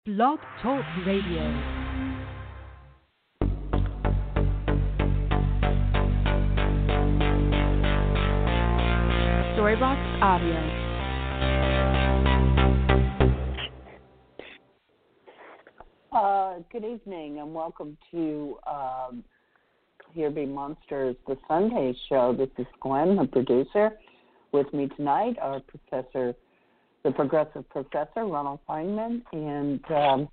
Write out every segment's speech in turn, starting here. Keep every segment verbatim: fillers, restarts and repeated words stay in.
Blog Talk Radio. Storybox Audio. Uh, good evening and welcome to um, Here Be Monsters, the Sunday show. This is Gwen, the producer. With me tonight are Professor, the progressive professor, Ronald Feynman, and um,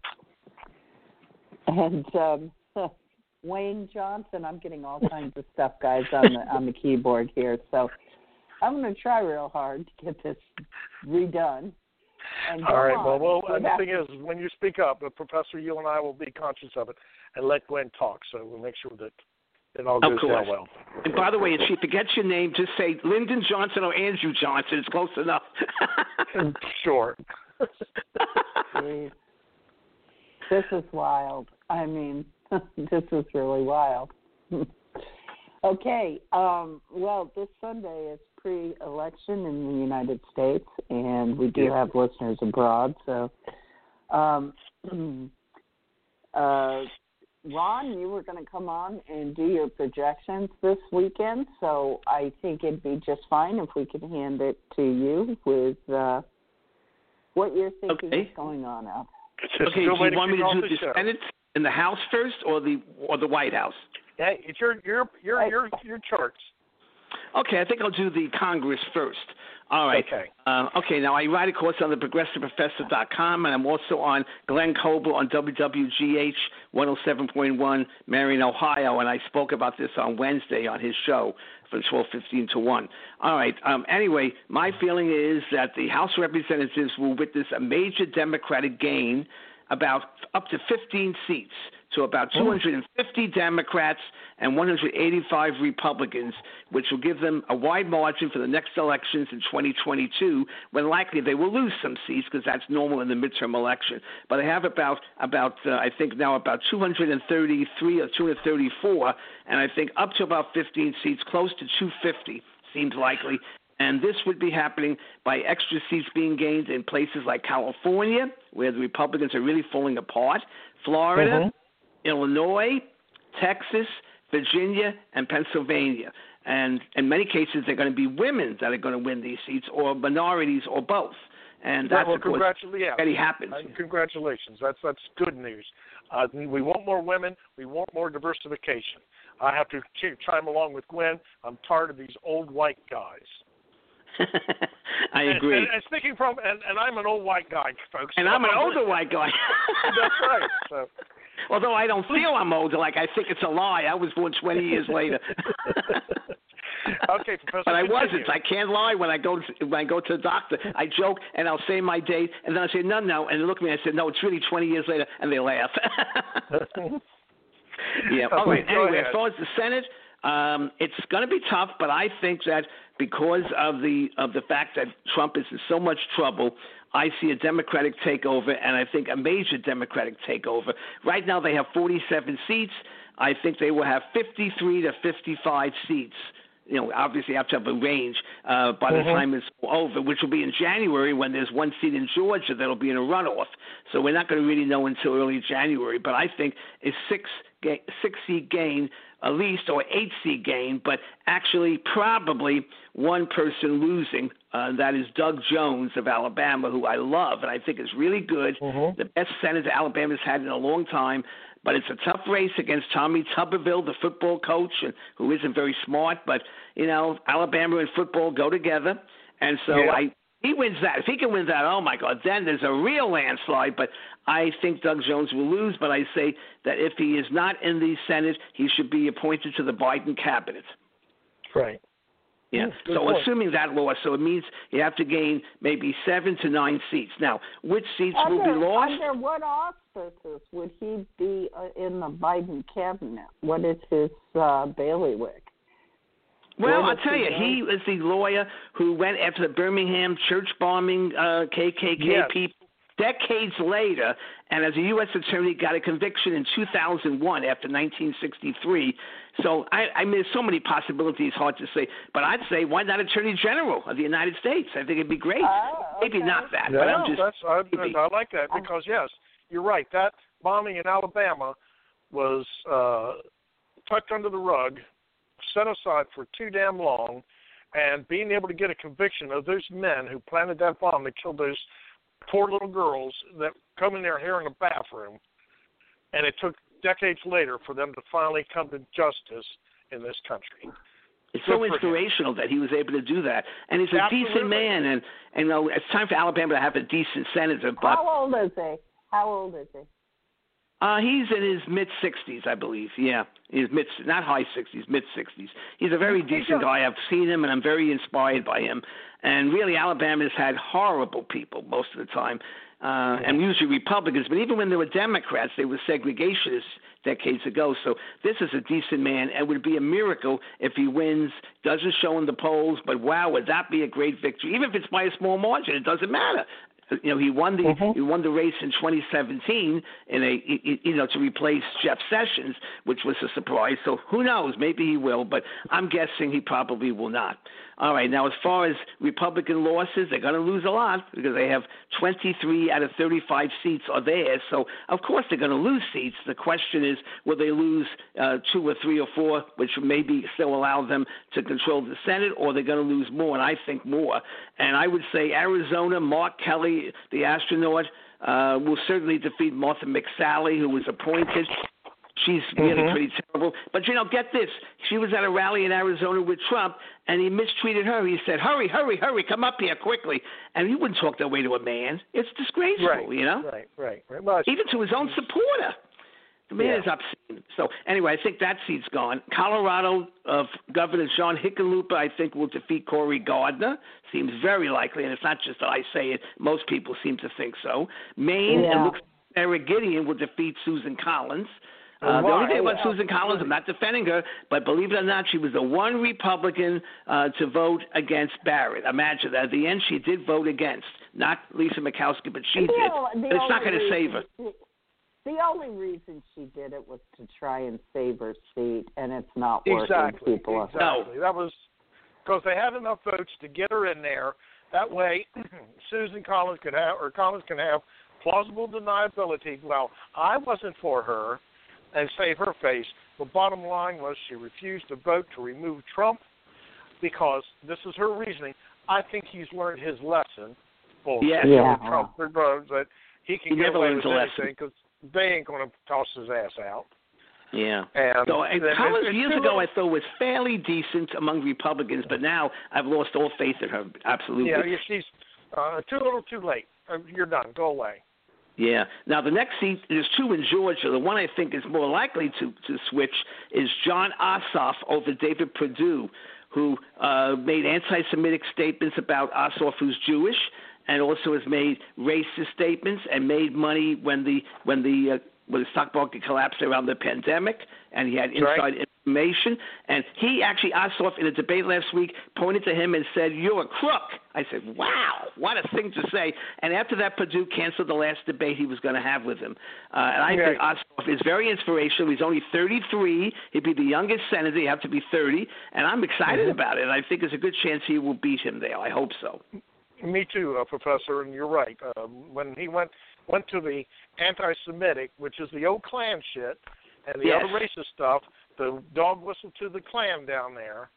and um, Wayne Johnson. I'm getting all kinds of stuff, guys, on the on the keyboard here. So I'm going to try real hard to get this redone. And all right. on. Well, well, and the that. thing is, when you speak up, the professor, you and I will be conscious of it and let Gwen talk. So we'll make sure that it all goes down well. And by the way, if she forgets your name, just say Lyndon Johnson or Andrew Johnson. It's close enough. Sure. Jeez. This is wild. I mean, this is really wild. Okay. Um, well, this Sunday is pre-election in the United States, and we do have listeners abroad. So, um, uh, Ron, you were going to come on and do your projections this weekend, so I think it'd be just fine if we could hand it to you with uh, what you're thinking okay. is going on out. Okay, do you want me to do the, the Senate and the House first, or the or the White House? Hey, it's your your your your your charts. Okay, I think I'll do the Congress first. All right. Okay. Uh, okay, now I write, of course, on the progressive professor dot com, and I'm also on Glenn Coble on W W G H one oh seven point one, Marion, Ohio, and I spoke about this on Wednesday on his show from twelve fifteen to one. All right. Um, anyway, my feeling is that the House of Representatives will witness a major Democratic gain, about up to fifteen seats, to about two hundred fifty Democrats and one hundred eighty-five Republicans, which will give them a wide margin for the next elections in twenty twenty-two, when likely they will lose some seats because that's normal in the midterm election. But they have about, about uh, I think now about two hundred thirty-three or two hundred thirty-four, and I think up to about fifteen seats, close to two hundred fifty seems likely. And this would be happening by extra seats being gained in places like California, where the Republicans are really falling apart, Florida, mm-hmm. Illinois, Texas, Virginia, and Pennsylvania. And in many cases, they're going to be women that are going to win these seats, or minorities, or both. And that's well, what already happens. Uh, congratulations. That's that's good news. Uh, we want more women. We want more diversification. I have to ch- chime along with Gwen. I'm tired of these old white guys. I agree. And, and, and speaking from, and, and I'm an old white guy, folks. And so I'm an older white guy. That's right. So. Although I don't feel I'm older, like I think it's a lie. I was born twenty years later. Okay, Professor. But I continue. wasn't. I can't lie when I go to, when I go to the doctor. I joke and I'll say my date, and then I say no, no, and they look at me. and I say no, it's really twenty years later, and they laugh. Yeah. All right. Anyway, as far as the Senate, um, it's going to be tough, but I think that because of the of the fact that Trump is in so much trouble, I see a Democratic takeover, and I think a major Democratic takeover. Right now, they have forty-seven seats. I think they will have fifty-three to fifty-five seats. You know, obviously, you have to have a range uh, by the mm-hmm. time it's over, which will be in January when there's one seat in Georgia that will be in a runoff. So we're not going to really know until early January. But I think a six ga- six seat gain, at least, or eight seat gain, but actually probably one person losing. Uh, that is Doug Jones of Alabama, who I love and I think is really good. Mm-hmm. The best senator Alabama's had in a long time. But it's a tough race against Tommy Tuberville, the football coach, and who isn't very smart. But, you know, Alabama and football go together. And so yeah. I he wins that. If he can win that, oh, my God, then there's a real landslide. But I think Doug Jones will lose. But I say that if he is not in the Senate, he should be appointed to the Biden cabinet. Right. Yeah. Good so point. assuming that loss, so it means you have to gain maybe seven to nine seats. Now, which seats under, will be lost? Under what auspices would he be uh, in the Biden cabinet? What is his uh, bailiwick? Well, I'll tell you, he is the lawyer who went after the Birmingham church bombing uh, K K K yes. people decades later, and as a U S attorney got a conviction in two thousand one after nineteen sixty-three. So, I, I mean, there's so many possibilities, hard to say. But I'd say, why not Attorney General of the United States? I think it'd be great. Oh, okay. Maybe not that, no, but I'm just... That's, I, I like that because, yes, you're right. That bombing in Alabama was uh, tucked under the rug, set aside for too damn long, and being able to get a conviction of those men who planted that bomb that killed those poor little girls that come in their hair in a bathroom, and it took decades later for them to finally come to justice in this country. It's so inspirational that he was able to do that. And he's a Absolutely. decent man, and, and you know, it's time for Alabama to have a decent senator. But, How old is he? How old is he? Uh, he's in his mid-sixties, I believe. Yeah, he's mid, not high sixties, mid-sixties. He's a very decent guy. I've seen him, and I'm very inspired by him. And really, Alabama's had horrible people most of the time, uh, and usually Republicans. But even when they were Democrats, they were segregationists decades ago. So this is a decent man, and it would be a miracle if he wins. Doesn't show in the polls, but wow, would that be a great victory? Even if it's by a small margin, it doesn't matter. You know, he won the mm-hmm. he won the race in twenty seventeen in a you know to replace Jeff Sessions, which was a surprise. So who knows? Maybe he will, but I'm guessing he probably will not. All right. Now, as far as Republican losses, they're going to lose a lot because they have twenty-three out of thirty-five seats are theirs. So of course they're going to lose seats. The question is, will they lose uh, two or three or four, which maybe still allow them to control the Senate, or they're going to lose more? And I think more. And I would say Arizona, Mark Kelly, the astronaut, uh, will certainly defeat Martha McSally, who was appointed. She's really mm-hmm. pretty terrible. But, you know, get this. She was at a rally in Arizona with Trump, and he mistreated her. He said, hurry, hurry, hurry, come up here quickly. And he wouldn't talk that way to a man. It's disgraceful, right, you know? Right, right, right. Well, even to his own supporter. The man yeah. is obscene. So, anyway, I think that seat's gone. Colorado, uh, Governor John Hickenlooper, I think, will defeat Cory Gardner. Seems very likely, and it's not just that I say it. Most people seem to think so. Maine, yeah. it looks like Sarah Gideon will defeat Susan Collins. Uh, the only thing about yeah. Susan Collins, I'm not defending her, but believe it or not, she was the one Republican uh, to vote against Barrett. Imagine that. At the end, she did vote against. Not Lisa Murkowski, but she the did. Only, but it's not going to save her. The, the only reason she did it was to try and save her seat, and it's not working. Exactly. People exactly. No. That was because they had enough votes to get her in there. That way, Susan Collins could have, or Collins can have plausible deniability. Well, I wasn't for her. And save her face. The bottom line was she refused to vote to remove Trump because this is her reasoning. I think he's learned his lesson. Well, yes. Yeah. Trump that he can he get never away learns with a anything because they ain't going to toss his ass out. Yeah. And, so and and Collins it's, years it's ago I thought was fairly decent among Republicans, but now I've lost all faith in her. Absolutely. Yeah, she's uh, too little, too late. Uh, you're done. Go away. Yeah. Now, the next seat, there's two in Georgia. The one I think is more likely to, to switch is John Ossoff over David Perdue, who uh, made anti-Semitic statements about Ossoff, who's Jewish, and also has made racist statements and made money when the when the uh, when the stock market collapsed around the pandemic, and he had inside right. information. And he actually, Ossoff, in a debate last week, pointed to him and said, "You're a crook." I said, "Wow, what a thing to say!" And after that, Perdue canceled the last debate he was going to have with him. Uh, and I right. think Ossoff is very inspirational. He's only thirty-three. He'd be the youngest senator. You have to be thirty. And I'm excited mm-hmm. about it. And I think there's a good chance he will beat him there. I hope so. Me too, uh, Professor, and you're right. Uh, when he went went to the anti-Semitic, which is the old Klan shit, and the yes. other racist stuff, the dog whistle to the Klan down there.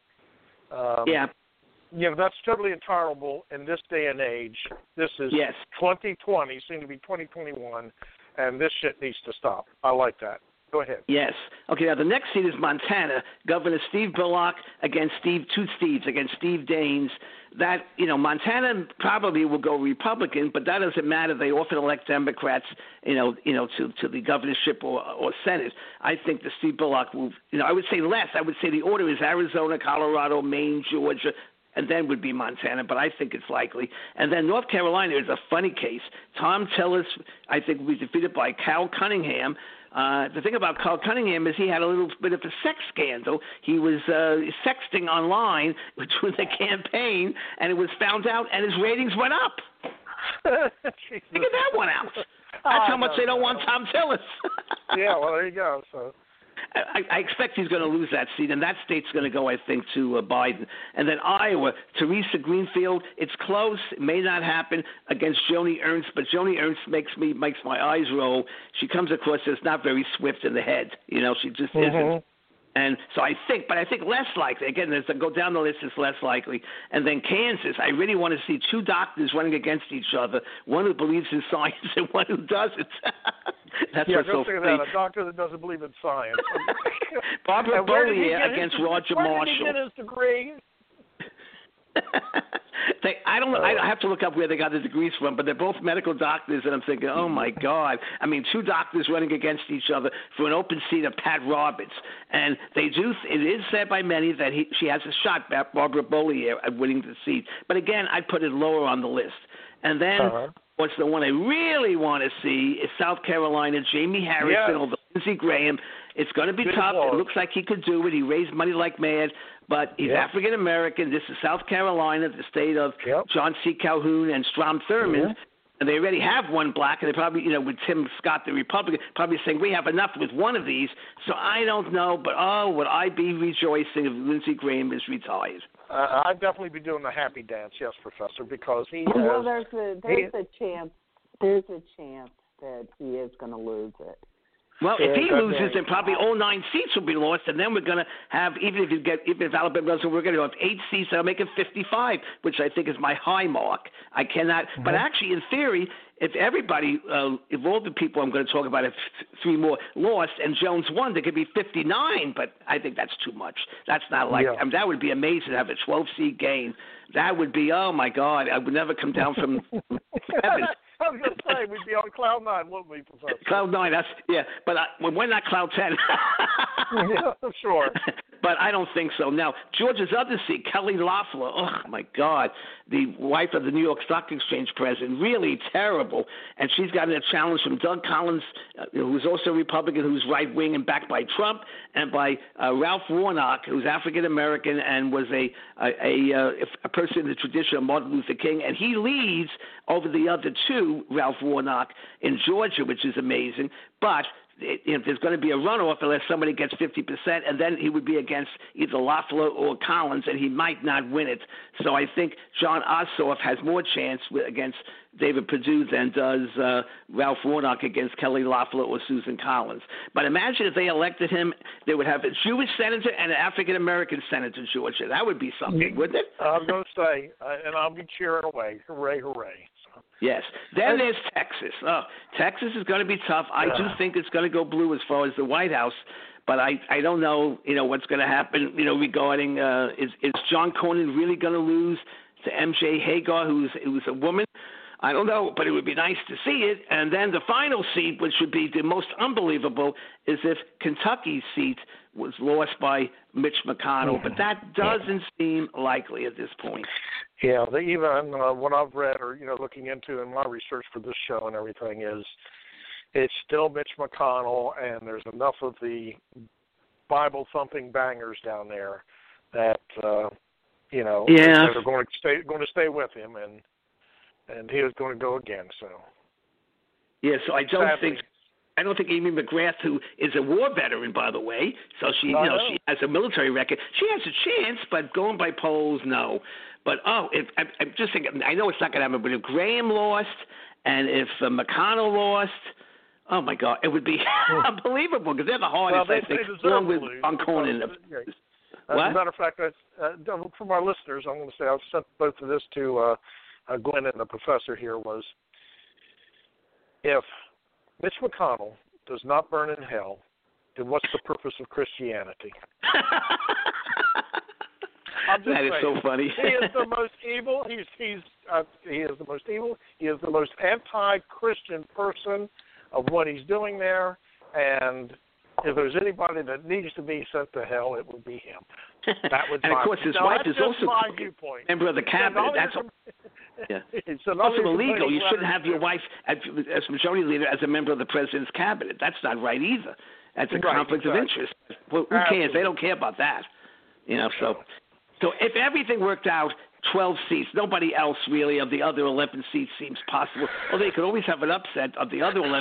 Um, yeah. You know, that's totally intolerable in this day and age. This is yes. twenty twenty, soon to be twenty twenty-one, and this shit needs to stop. I like that. Go ahead. Yes. Okay, now the next seat is Montana. Governor Steve Bullock against Steve, two Steves, against Steve Daines. That, you know, Montana probably will go Republican, but that doesn't matter. They often elect Democrats, you know, you know, to, to the governorship or, or Senate. I think the Steve Bullock will, you know, I would say less. I would say the order is Arizona, Colorado, Maine, Georgia, and then would be Montana, but I think it's likely. And then North Carolina is a funny case. Tom Tillis, I think, will be defeated by Cal Cunningham. Uh, the thing about Cal Cunningham is he had a little bit of a sex scandal. He was uh, sexting online during the campaign, and it was found out, and his ratings went up. Figure that one out. That's oh, how much no, they don't no. want Tom Tillis. Yeah, well, there you go. So I, I expect he's going to lose that seat, and that state's going to go, I think, to uh, Biden. And then Iowa, Teresa Greenfield, it's close. It may not happen against Joni Ernst, but Joni Ernst makes me makes my eyes roll. She comes across as not very swift in the head. You know, she just mm-hmm. isn't. And so I think, but I think less likely. Again, as I go down the list, it's less likely. And then Kansas, I really want to see two doctors running against each other, one who believes in science and one who doesn't. That's yeah, what's so funny. That, a doctor that doesn't believe in science. Barbara Bollier against his, Roger where Marshall. Did he get his degree? they, I don't. I have to look up where they got the degrees from, but they're both medical doctors, and I'm thinking, oh my God! I mean, two doctors running against each other for an open seat of Pat Roberts, and they do. It is said by many that he, she has a shot, Barbara Bollier, at winning the seat. But again, I'd put it lower on the list. And then, uh-huh. what's the one I really want to see is South Carolina, Jamie Harrison yes. or Lindsey Graham. It's going to be Good tough. Lord. It looks like he could do it. He raised money like mad, but he's yep. African American. This is South Carolina, the state of yep. John C. Calhoun and Strom Thurmond. Mm-hmm. And they already have one black, and they probably, you know, with Tim Scott, the Republican, probably saying we have enough with one of these. So I don't know, but oh, would I be rejoicing if Lindsey Graham is retired? Uh, I'd definitely be doing the happy dance, yes, Professor, because he has. Well, there's a there's he, a chance there's a chance that he is going to lose it. Well, There's if he loses, then probably high. all nine seats will be lost, and then we're going to have, even if you get, even if Alabama doesn't, we're going to have eight seats. That'll make it fifty-five, which I think is my high mark. I cannot, mm-hmm. but actually, in theory, if everybody, uh, if all the people I'm going to talk about, if three more lost and Jones won, there could be fifty-nine. But I think that's too much. That's not like, yeah. I mean, that would be amazing to have a twelve-seat game. That would be, oh my God, I would never come down from heaven. I was going to say, we'd be on cloud nine, wouldn't we, Professor? Cloud nine, that's, yeah, but I, we're not cloud ten. yeah, sure. But I don't think so. Now, Georgia's other seat, Kelly Loeffler, oh, my God, the wife of the New York Stock Exchange president, really terrible. And she's gotten a challenge from Doug Collins, uh, who's also a Republican, who's right-wing and backed by Trump, and by uh, Ralph Warnock, who's African-American and was a a, a, a person in the tradition of Martin Luther King. And he leads over the other two, Ralph Warnock, in Georgia, which is amazing. But it, you know, there's going to be a runoff unless somebody gets fifty percent, and then he would be against either Loeffler or Collins, and he might not win it. So I think John Ossoff has more chance with, against David Perdue than does uh, Ralph Warnock against Kelly Loeffler or Susan Collins. But imagine if they elected him, they would have a Jewish senator and an African-American senator, Georgia. That would be something, wouldn't it? I'm going to say, uh, and I'll be cheering away. Hooray, hooray. Yes. Then there's Texas. Oh, Texas is going to be tough. I do think it's going to go blue as far as the White House, but I, I don't know, you know, what's going to happen, you know, regarding uh, is is John Cornyn really going to lose to M J Hagar, who's who's a woman? I don't know, but it would be nice to see it. And then the final seat, which would be the most unbelievable, is if Kentucky's seat was lost by Mitch McConnell, but that doesn't seem likely at this point. Yeah, they even uh, what I've read or, you know, looking into in my research for this show and everything is it's still Mitch McConnell, and there's enough of the Bible-thumping bangers down there that, uh, you know, yeah. that are going to stay going to stay with him, and and he is going to go again. So, yeah, so I don't Sadly. think I don't think Amy McGrath, who is a war veteran, by the way, so she, you know, know, she has a military record. She has a chance, but going by polls, no. But oh, if I, I'm just thinking, I know it's not going to happen, but if Graham lost and if uh, McConnell lost, oh my God, it would be unbelievable because they're the hardest, well, I think, they along with lose John Cornyn. Yeah. What? As a matter of fact, I, uh, from our listeners, I'm going to say I've sent both of this to uh, uh, Glenn and the professor here was if Mitch McConnell does not burn in hell, then what's the purpose of Christianity? I'm just that saying, is so funny. He is the most evil. He's he's uh, he is the most evil. He is the most anti-Christian person of what he's doing there. And if there's anybody that needs to be sent to hell, it would be him. That would. And of course, his now, wife is also also a member of the cabinet. That's yeah. It's also illegal. You shouldn't have your wife as, as majority leader as a member of the president's cabinet. That's not right either. That's a right, conflict exactly. of interest. Well, who Absolutely. cares? They don't care about that. You know, so so if everything worked out, twelve seats, nobody else really of the other eleven seats seems possible. Although you could always have an upset of the other eleven.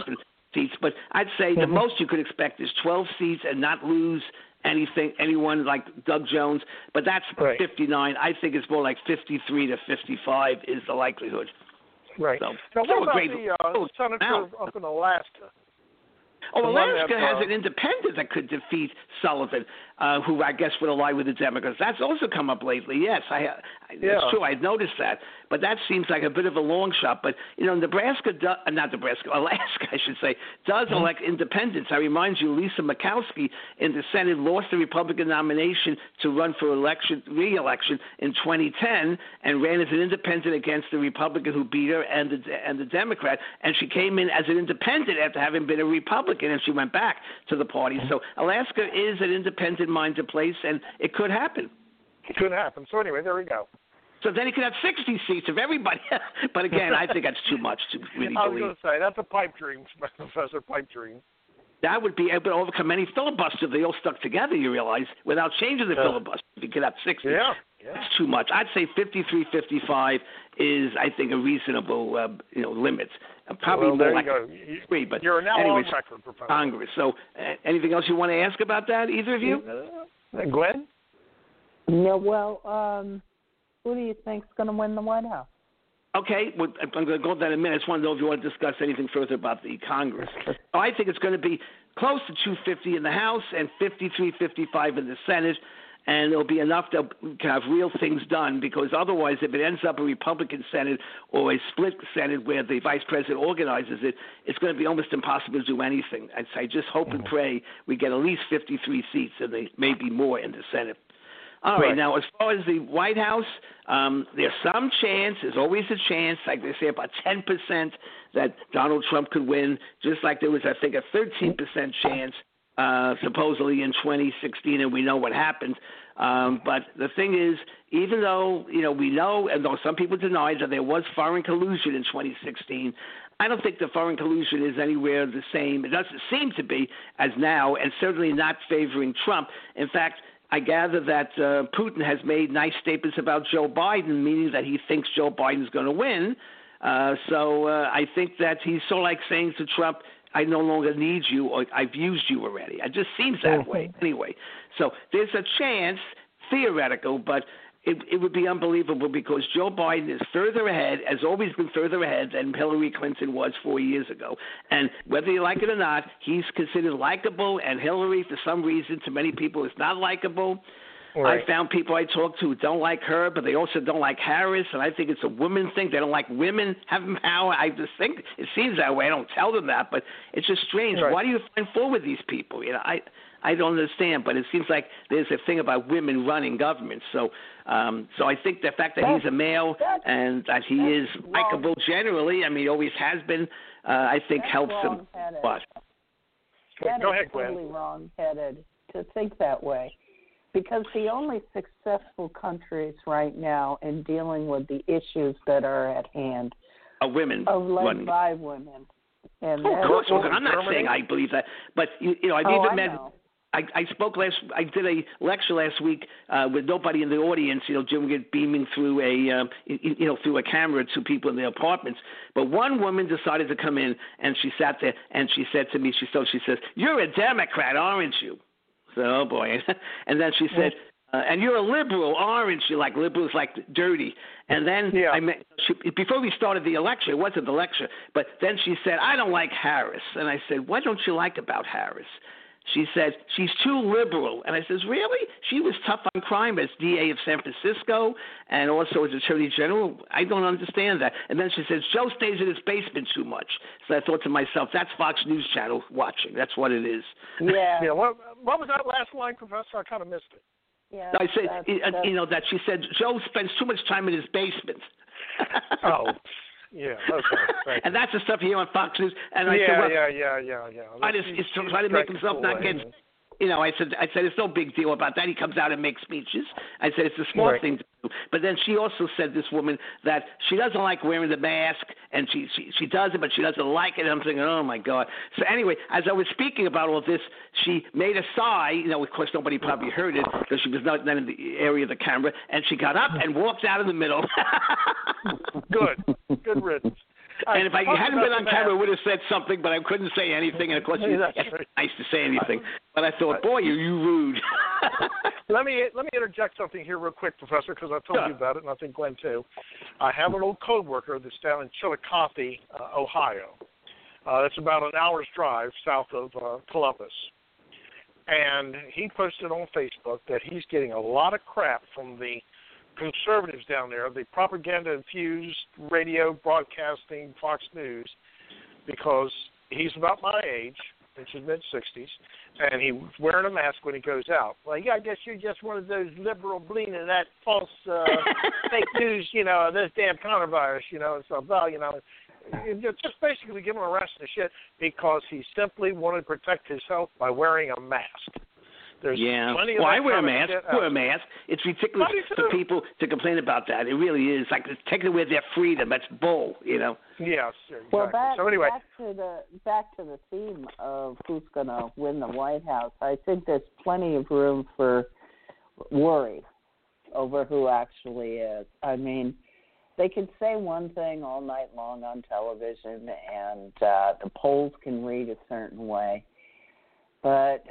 seats, but I'd say the most you could expect is twelve seats and not lose anything, anyone like Doug Jones. But that's right. fifty-nine. I think it's more like fifty-three to fifty-five is the likelihood. Right. So, now, what about great, the uh, senator up in Alaska? Oh, Alaska that, uh, has an independent that could defeat Sullivan, uh, who I guess would ally with the Democrats. That's also come up lately. Yes, I, I yeah. it's true. I'd noticed that, but that seems like a bit of a long shot. But you know, Nebraska, do, uh, not Nebraska, Alaska, I should say, does mm-hmm. elect independents. I remind you, Lisa Murkowski in the Senate lost the Republican nomination to run for election, re-election in twenty ten, and ran as an independent against the Republican who beat her and the and the Democrat, and she came in as an independent after having been a Republican, and she went back to the party. Mm-hmm. So Alaska is an independent-minded place, and it could happen. It could happen. So anyway, there we go. So then he could have sixty seats of everybody. But again, I think that's too much to really I was believe. going to say, that's a pipe dream, Professor, pipe dream. That would be able to overcome any filibuster if they all stuck together, you realize, without changing the yeah. filibuster. You could have sixty. Yeah. yeah. That's too much. I'd say fifty-three, fifty-five is, I think, a reasonable uh, you know, limit. Uh, probably well, more there like you go. You, three. But you're now anyways, on record, Professor. Congress. So uh, anything else you want to ask about that, either of you? Uh, Glenn? No, well, um, who do you think's going to win the White House? Okay, well, I'm going to go to that in a minute. I just want to know if you want to discuss anything further about the Congress. I think it's going to be close to two fifty in the House and fifty-three, fifty-five in the Senate, and there'll be enough to have real things done, because otherwise, if it ends up a Republican Senate or a split Senate where the Vice President organizes it, it's going to be almost impossible to do anything. I'd say just hope and pray we get at least fifty-three seats, and they maybe more in the Senate. All right. right, now, as far as the White House, um, there's some chance, there's always a chance, like they say, about ten percent that Donald Trump could win, just like there was, I think, a thirteen percent chance, uh, supposedly in twenty sixteen, and we know what happened. Um, but the thing is, even though, you know, we know, and though some people denied that there was foreign collusion in twenty sixteen, I don't think the foreign collusion is anywhere the same. It doesn't seem to be as now, and certainly not favoring Trump. In fact, I gather that uh, Putin has made nice statements about Joe Biden, meaning that he thinks Joe Biden is going to win. Uh, so uh, I think that he's sort of like saying to Trump, I no longer need you, or I've used you already. It just seems that mm-hmm. way anyway. So there's a chance, theoretical, but it, it would be unbelievable, because Joe Biden is further ahead, has always been further ahead than Hillary Clinton was four years ago. And whether you like it or not, he's considered likable, and Hillary, for some reason, to many people, is not likable. Right. I found people I talked to who don't like her, but they also don't like Harris, and I think it's a woman thing. They don't like women having power. I just think it seems that way. I don't tell them that, but it's just strange. Right. Why do you find fault with these people? You know, I I don't understand, but it seems like there's a thing about women running government. So, um, so I think the fact that that's, he's a male and that he is likable generally, I mean, he always has been, uh, I think that's helps him. But that Go is ahead, Glenn. totally wrong-headed to think that way, because the only successful countries right now in dealing with the issues that are at hand a women are led running. by women. And Oh, of course, well, I'm not Germany? saying I believe that, but you, you know, I've oh, even I met. know. I, I spoke last. I did a lecture last week uh, with nobody in the audience. You know, doing it beaming through a, um, you, you know, through a camera to people in their apartments. But one woman decided to come in, and she sat there, and she said to me, she so she says, "You're a Democrat, aren't you?" So, oh boy, and then she said. Uh, and you're a liberal, aren't you? Like liberals, like dirty. And then yeah. I met, she, before we started the lecture, it wasn't the lecture, but then she said, I don't like Harris. And I said, what don't you like about Harris? She said, she's too liberal. And I says, really? She was tough on crime as D A of San Francisco and also as Attorney General. I don't understand that. And then she says, Joe stays in his basement too much. So I thought to myself, that's Fox News Channel watching. That's what it is. Yeah. yeah. What, what was that last line, Professor? I kind of missed it. Yeah, I said, that's, you that's, know, that she said Joe spends too much time in his basement. Oh, yeah, okay. And that's the stuff you hear on Fox News. And I yeah, said, well, yeah, yeah, yeah, yeah. I just, he's trying to make himself not get, you know, I said, I said, it's no big deal about that. He comes out and makes speeches. I said, it's a small right. thing to do. But then she also said, this woman, that she doesn't like wearing the mask, and she, she, she does it, but she doesn't like it. And I'm thinking, oh, my God. So anyway, as I was speaking about all this, she made a sigh. You know, of course, nobody probably heard it because she was not then in the area of the camera. And she got up and walked out in the middle. Good. Good riddance. And if I hadn't been on camera, I would have said something, but I couldn't say anything. And of course, it's right. nice to say anything. But I thought, boy, you you rude. let me let me interject something here real quick, Professor, because I told sure. you about it, and I think Glenn too. I have an old coworker that's down in Chillicothe, uh, Ohio. Uh, it's about an hour's drive south of uh, Columbus. And he posted on Facebook that he's getting a lot of crap from the conservatives down there, the propaganda-infused radio broadcasting Fox News, because he's about my age, in his mid-sixties, and he's wearing a mask when he goes out. Well, yeah, I guess you're just one of those liberal bleeding that false uh, fake news, you know, this damn coronavirus, you know, and so, well, you know, just basically give him a rest of the shit because he simply wanted to protect his health by wearing a mask. There's yeah. plenty of well, that I wear a mask. I wear a mask. It's ridiculous for people to complain about that. It really is. Like it's taking away their freedom. That's bull, you know. Yes, exactly. Well, back, so anyway, back to the back to the theme of who's going to win the White House. I think there's plenty of room for worry over who actually is. I mean, they can say one thing all night long on television, and uh, the polls can read a certain way, but.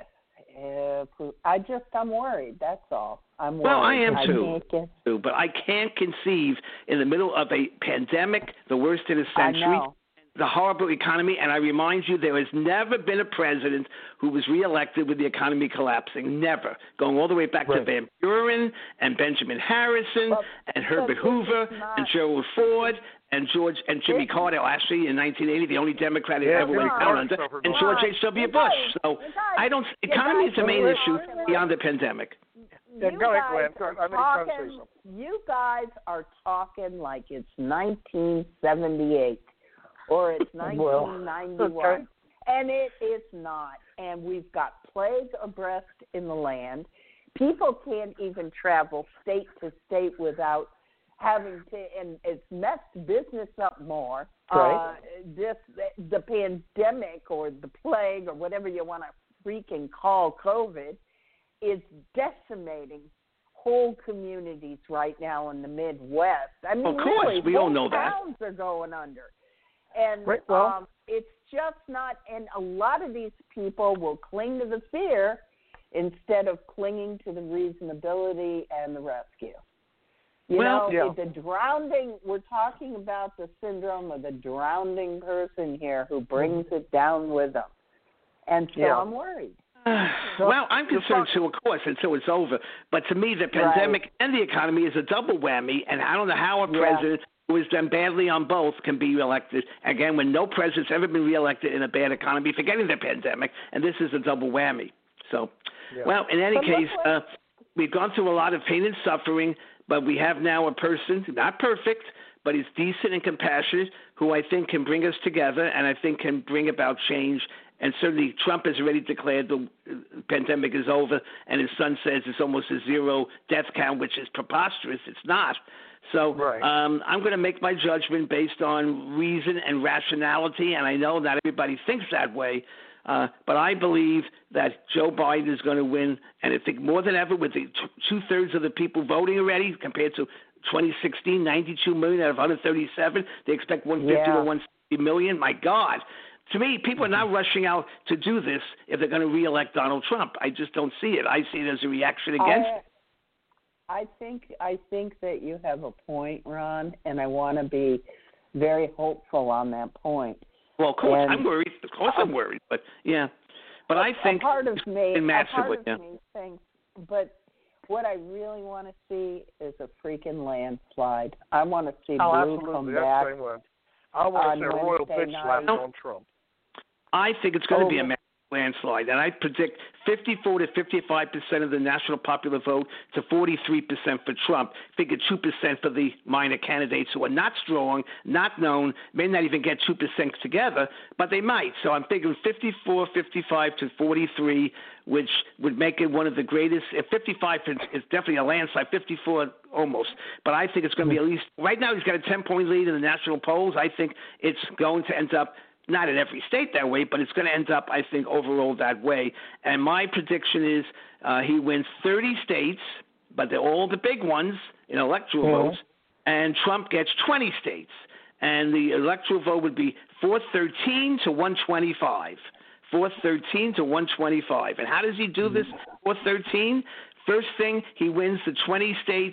If, I just, I'm worried. That's all. I'm worried. Well, I am I too, too, but I can't conceive in the middle of a pandemic, the worst in a century, the horrible economy, and I remind you, there has never been a president who was reelected with the economy collapsing. Never. Going all the way back right. to Van Buren and Benjamin Harrison well, and Herbert Hoover not, and Gerald Ford and George and Jimmy this, Carter, actually in nineteen eighty, the only Democrat who yeah, ever went down under, and George H W. Bush. So I don't. Economy is the main issue beyond the pandemic. Yeah, you go ahead, guys Glenn. are I'm trying to say talking, something. you guys are talking like it's nineteen seventy-eight or it's nineteen ninety-one, well, okay. and it is not. And we've got plague abreast in the land. People can't even travel state to state without having to, and it's messed business up more. Right. Uh, this the pandemic or the plague or whatever you want to freaking call COVID is decimating whole communities right now in the Midwest. I mean, of course, really, we whole all know that. towns are going under, and right, well, um, it's just not. And a lot of these people will cling to the fear instead of clinging to the reasonability and the rescue. You well, know, yeah. the drowning, we're talking about the syndrome of the drowning person here who brings it down with them. And so yeah. I'm worried. Well, I'm concerned too, of course, until it's over. But to me, the pandemic right. and the economy is a double whammy, and I don't know how a yeah. president who has done badly on both can be reelected. Again, when no president's ever been reelected in a bad economy, forgetting the pandemic, and this is a double whammy. So, yeah. well, in any but case, what, uh, we've gone through a lot of pain and suffering, but we have now a person, not perfect, but he's decent and compassionate, who I think can bring us together and I think can bring about change. And certainly Trump has already declared the pandemic is over, and his son says it's almost a zero death count, which is preposterous. It's not. So right. um, I'm going to make my judgment based on reason and rationality, and I know not everybody thinks that way. Uh, but I believe that Joe Biden is going to win, and I think more than ever with the t- two-thirds of the people voting already compared to twenty sixteen, ninety-two million out of one hundred thirty-seven. They expect one hundred fifty yeah. to one hundred sixty million. My God. To me, people are now rushing out to do this if they're going to reelect Donald Trump. I just don't see it. I see it as a reaction against I, I think I think that you have a point, Ron, and I want to be very hopeful on that point. Well, of course, and, I'm worried. Of course, I'm worried. But yeah, but I think a part of me, a massively, part of yeah. me thinks. But what I really want to see is a freaking landslide. I want to see oh, Blue absolutely. come That's back. the same way. I want to see a royal Wednesday bitch slap night. on Trump. I think it's going oh, to be a massive landslide, and I predict fifty-four to fifty-five percent of the national popular vote to forty-three percent for Trump. Figure two percent for the minor candidates who are not strong, not known, may not even get two percent together, but they might. So I'm figuring fifty-four, fifty-five to forty-three, which would make it one of the greatest. If fifty-five is definitely a landslide, fifty-four almost. But I think it's going to be at least, right now he's got a ten-point lead in the national polls. I think it's going to end up not in every state that way, but it's going to end up, I think, overall that way. And my prediction is uh, he wins thirty states, but they're all the big ones in electoral mm-hmm. votes, and Trump gets twenty states. and the electoral vote would be four thirteen to one twenty-five. four thirteen to one twenty-five. And how does he do this, four thirteen? First thing, he wins the twenty states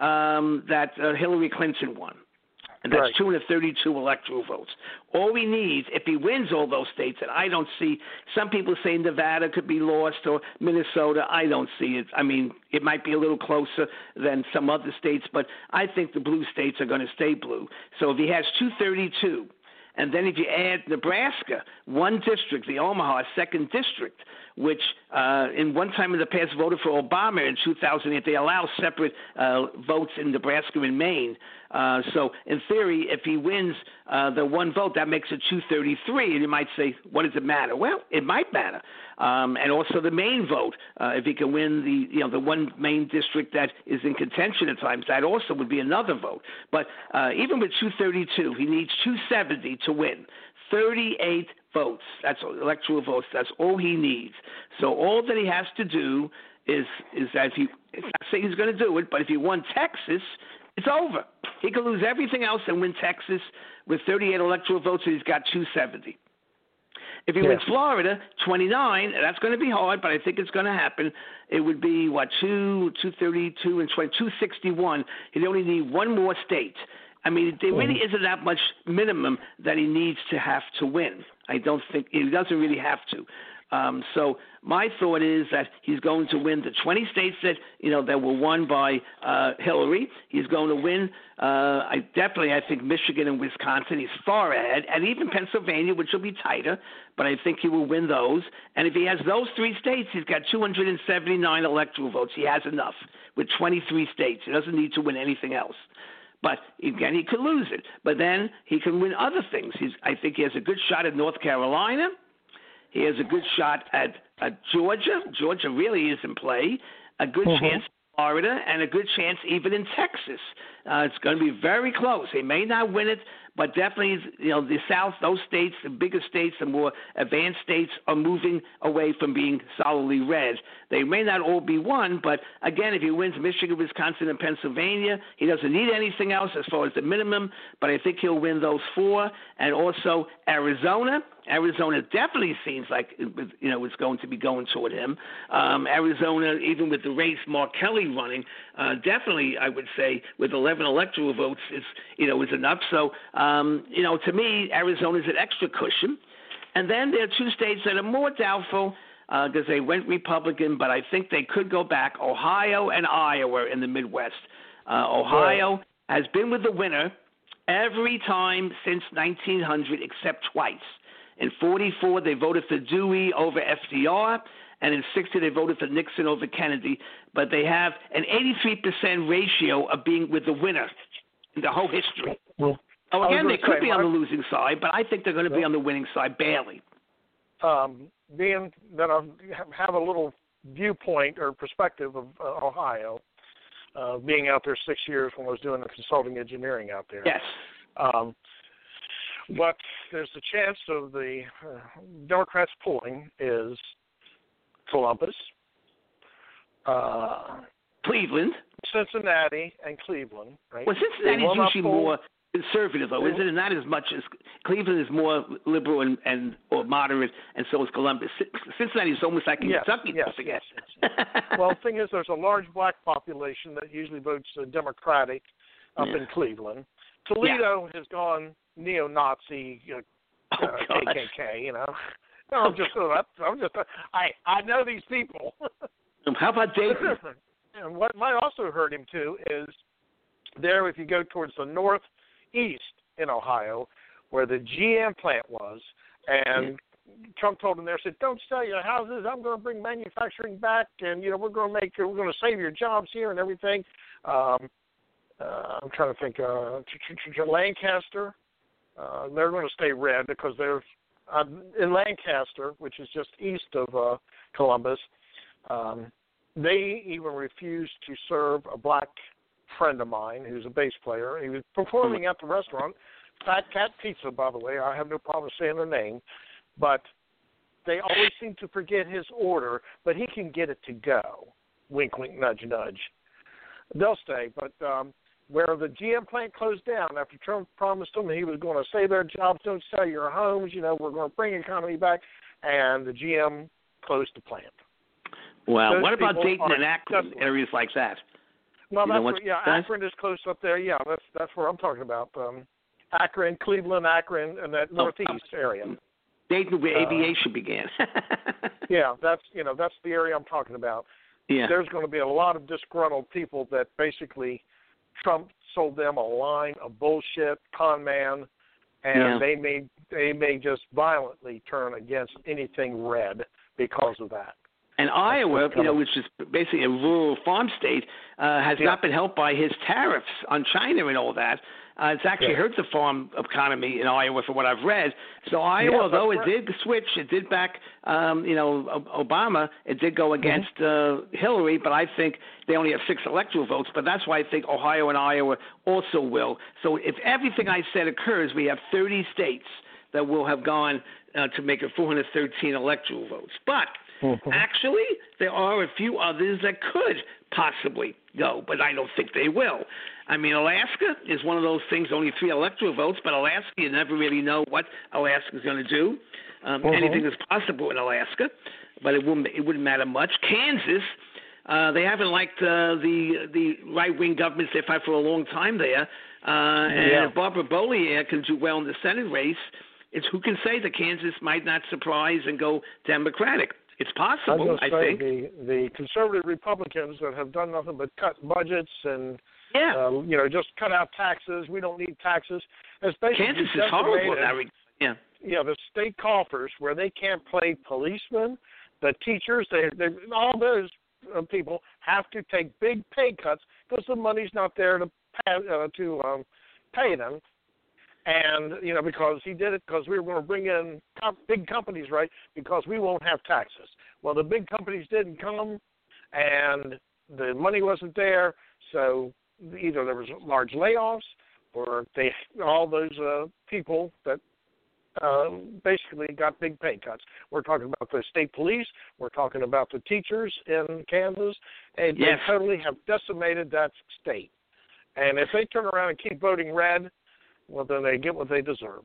um, that uh, Hillary Clinton won. And that's right. two hundred thirty-two electoral votes. All we need, if he wins all those states, and I don't see, some people say Nevada could be lost or Minnesota. I don't see it. I mean, it might be a little closer than some other states, but I think the blue states are going to stay blue. So if he has two thirty-two, and then if you add Nebraska, one district, the Omaha second district, which uh, in one time in the past voted for Obama in two thousand eight. They allow separate uh, votes in Nebraska and Maine. Uh, so in theory, if he wins uh, the one vote, that makes it two thirty-three. And you might say, what does it matter? Well, it might matter. Um, and also the Maine vote, uh, if he can win the you know the one Maine district that is in contention at times, that also would be another vote. But uh, even with two thirty-two, he needs two seventy to win. thirty-eight votes. That's all, electoral votes. That's all he needs. So all that he has to do is is that if he, I'm not saying he's going to do it, but if he won Texas, it's over. He could lose everything else and win Texas with thirty-eight electoral votes, and he's got two seventy. If he yeah. wins Florida, twenty-nine, that's going to be hard, but I think it's going to happen. It would be, what, two, two thirty-two and twenty, two sixty-one. He'd only need one more state. I mean, there really isn't that much minimum that he needs to have to win. I don't think – he doesn't really have to. Um, so my thought is that he's going to win the twenty states that you know that were won by uh, Hillary. He's going to win. Uh, I definitely, I think Michigan and Wisconsin. He's far ahead, and even Pennsylvania, which will be tighter. But I think he will win those. And if he has those three states, he's got two hundred seventy-nine electoral votes. He has enough with twenty-three states. He doesn't need to win anything else. But again, he could lose it. But then he can win other things. He's, I think he has a good shot at North Carolina. He has a good shot at, at Georgia. Georgia really is in play. A good mm-hmm. chance in Florida, and a good chance even in Texas. Uh, it's going to be very close. He may not win it, but definitely, you know, the South, those states, the bigger states, the more advanced states are moving away from being solidly red. They may not all be won, but again, if he wins Michigan, Wisconsin, and Pennsylvania, he doesn't need anything else as far as the minimum, but I think he'll win those four. And also Arizona. Arizona definitely seems like, you know, it's going to be going toward him. Um, Arizona, even with the race Mark Kelly running, uh, definitely, I would say, with eleven electoral votes, is, you know, is enough. So, um, you know, to me, Arizona's an extra cushion. And then there are two states that are more doubtful because uh, they went Republican, but I think they could go back, Ohio and Iowa in the Midwest. Uh, Ohio yeah. has been with the winner every time since nineteen hundred except twice. In forty-four, they voted for Dewey over F D R, and in sixty, they voted for Nixon over Kennedy. But they have an eighty-three percent ratio of being with the winner in the whole history. Well, oh, again, they could say, be Mark, on the losing side, but I think they're going to be on the winning side, barely. Um, being that I have a little viewpoint or perspective of uh, Ohio, uh, being out there six years when I was doing the consulting engineering out there. Yes. Um, But there's a chance of the uh, Democrats pulling is Columbus, uh, Cleveland, Cincinnati, and Cleveland. Right? Well, Cincinnati's usually pull, more conservative, though, isn't it? Not as much as Cleveland is more liberal and, and or moderate, and so is Columbus. Cincinnati is almost like yes, Kentucky. Yes, yes, yes. Well, the thing is, there's a large black population that usually votes uh, Democratic up yeah. in Cleveland. Toledo yeah. has gone neo-Nazi, you know, oh, uh, K K K. You know, no, I'm just, I'm just, I, I know these people. How about David? And what I also heard him too is there. If you go towards the northeast in Ohio, where the G M plant was, and yeah. Trump told him there, said, "Don't sell your houses. I'm going to bring manufacturing back, and you know, we're going to make, we're going to save your jobs here and everything." Um, uh, I'm trying to think. Uh, Lancaster. Uh, they're going to stay red because they're uh, in Lancaster, which is just east of uh, Columbus. Um, they even refused to serve a black friend of mine who's a bass player. He was performing at the restaurant, Fat Cat Pizza, by the way. I have no problem saying the name. But they always seem to forget his order, but he can get it to go. Wink, wink, nudge, nudge. They'll stay. But um, where the G M plant closed down after Trump promised them he was going to save their jobs, don't sell your homes, you know, we're going to bring the economy back, and the G M closed the plant. Well, Those what about Dayton are and Akron, definitely. areas like that? No, you that's know where, yeah, Akron is close up there. Yeah, that's that's where I'm talking about. Um, Akron, Cleveland, Akron, and that northeast oh, um, area. Dayton, where uh, aviation began. yeah, that's you know that's the area I'm talking about. Yeah. There's going to be a lot of disgruntled people that basically Trump sold them a line of bullshit, con man, and yeah. they may they may just violently turn against anything red because of that. And Iowa, you know, which is basically a rural farm state, uh, has yeah. not been helped by his tariffs on China and all that. Uh, it's actually yeah. hurt the farm economy in Iowa, from what I've read. So Iowa, yeah, although it right. did switch, it did back, um, you know, Obama. It did go against mm-hmm. uh, Hillary, but I think they only have six electoral votes. But that's why I think Ohio and Iowa also will. So if everything I said occurs, we have thirty states that will have gone uh, to make it four hundred thirteen electoral votes. But mm-hmm. actually, there are a few others that could possibly go, but I don't think they will. I mean, Alaska is one of those things, only three electoral votes, but Alaska, you never really know what Alaska is going to do. Um, mm-hmm. Anything is possible in Alaska, but it wouldn't, it wouldn't matter much. Kansas, uh, they haven't liked uh, the the right-wing governments they've had for a long time there. Uh, and yeah. if Barbara Bollier can do well in the Senate race, it's who can say that Kansas might not surprise and go Democratic. It's possible, I, I think. The, the conservative Republicans that have done nothing but cut budgets and, yeah. uh, you know, just cut out taxes. We don't need taxes. Kansas is horrible in that regard. Yeah. Yeah, the state coffers where they can't play policemen, the teachers, they, they all those uh, people have to take big pay cuts because the money's not there to pay, uh, to um, pay them. And, you know, because he did it because we were going to bring in com- big companies, right, because we won't have taxes. Well, the big companies didn't come, and the money wasn't there, so either there was large layoffs or they all those uh, people that uh, basically got big pay cuts. We're talking about the state police. We're talking about the teachers in Kansas. And yes. They totally have decimated that state. And if they turn around and keep voting red, well, then they get what they deserve.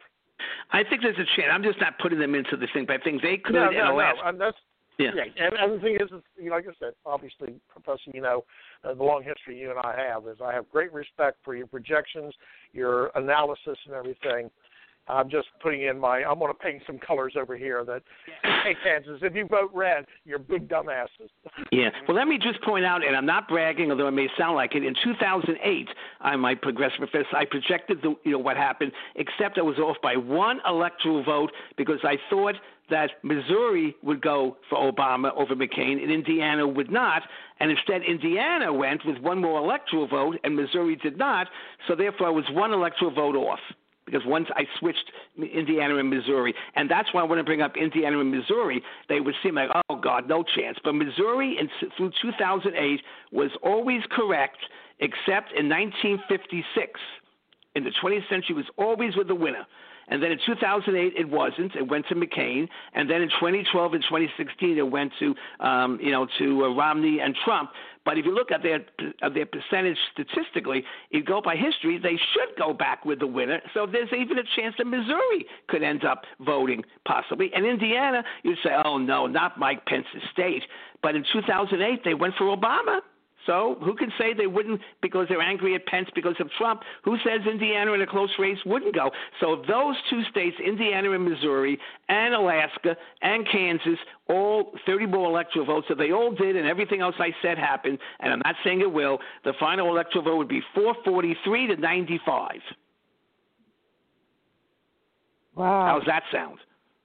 I think there's a chance. I'm just not putting them into the thing, but I think they could. No, in no, Alaska. no. And that's, yeah. yeah. And, and the thing is, is, like I said, obviously, Professor, you know, uh, the long history you and I have is I have great respect for your projections, your analysis and everything. I'm just putting in my, I'm going to paint some colors over here that, hey, Kansas, if you vote red, you're big dumbasses. Yeah. Well, let me just point out, and I'm not bragging, although it may sound like it, in two thousand eight, I might progress, Professor, I projected the, you know, what happened, except I was off by one electoral vote because I thought that Missouri would go for Obama over McCain and Indiana would not, and instead Indiana went with one more electoral vote and Missouri did not, so therefore I was one electoral vote off. Because once I switched Indiana and Missouri, and that's why I want to bring up Indiana and Missouri, they would seem like, oh, God, no chance. But Missouri in, through two thousand eight was always correct, except in nineteen fifty-six. In the twentieth century, was always with the winner. And then in two thousand eight, it wasn't. It went to McCain. And then in twenty twelve and twenty sixteen, it went to, um, you know, to uh, Romney and Trump. But if you look at their uh, their percentage statistically, if you go by history, they should go back with the winner. So there's even a chance that Missouri could end up voting possibly. And Indiana, you'd say, oh, no, not Mike Pence's state. But in two thousand eight, they went for Obama. So who can say they wouldn't because they're angry at Pence because of Trump? Who says Indiana in a close race wouldn't go? So those two states, Indiana and Missouri and Alaska and Kansas, all thirty more electoral votes, if they all did and everything else I said happened, and I'm not saying it will, the final electoral vote would be four forty-three to ninety-five. Wow. How's that sound?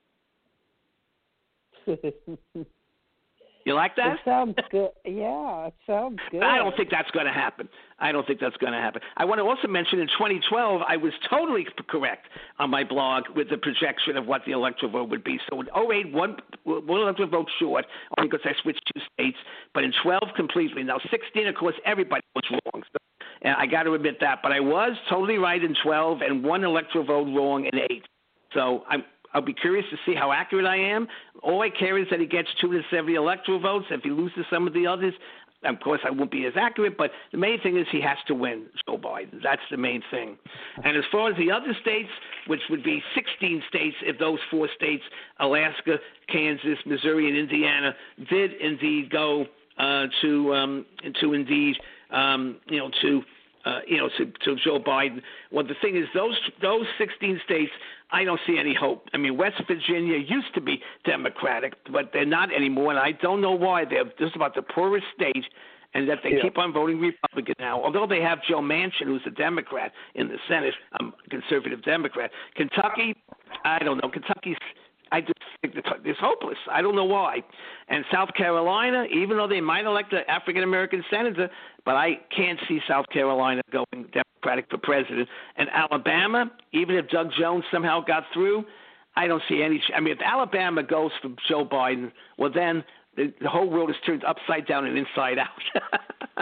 You like that? It sounds good. Yeah, it sounds good. I don't think that's going to happen. I don't think that's going to happen. I want to also mention in twenty twelve, I was totally correct on my blog with the projection of what the electoral vote would be. So in oh eight, one, one electoral vote short, only because I switched two states, but in twelve completely. Now sixteen, of course, everybody was wrong. So, and I got to admit that. But I was totally right in twelve and one electoral vote wrong in eight. So I'm I'll be curious to see how accurate I am. All I care is that he gets two to seventy electoral votes. If he loses some of the others, Of course, I won't be as accurate, but the main thing is he has to win, Joe Biden. That's the main thing. And as far as the other states, which would be sixteen states if those four states, Alaska, Kansas, Missouri, and Indiana, did indeed go uh, to um, to indeed um, you know to uh, you know to, to Joe Biden. Well, the thing is, those those sixteen states, I don't see any hope. I mean, West Virginia used to be Democratic, but they're not anymore, and I don't know why. They're just about the poorest state, and that they yeah. keep on voting Republican now. Although they have Joe Manchin, who's a Democrat in the Senate, um, conservative Democrat. Kentucky, I don't know. Kentucky's, I just think it's hopeless. I don't know why. And South Carolina, even though they might elect an African-American senator, but I can't see South Carolina going Democratic for president. And Alabama, even if Doug Jones somehow got through, I don't see any. I mean, if Alabama goes for Joe Biden, well, then the, the whole world is turned upside down and inside out.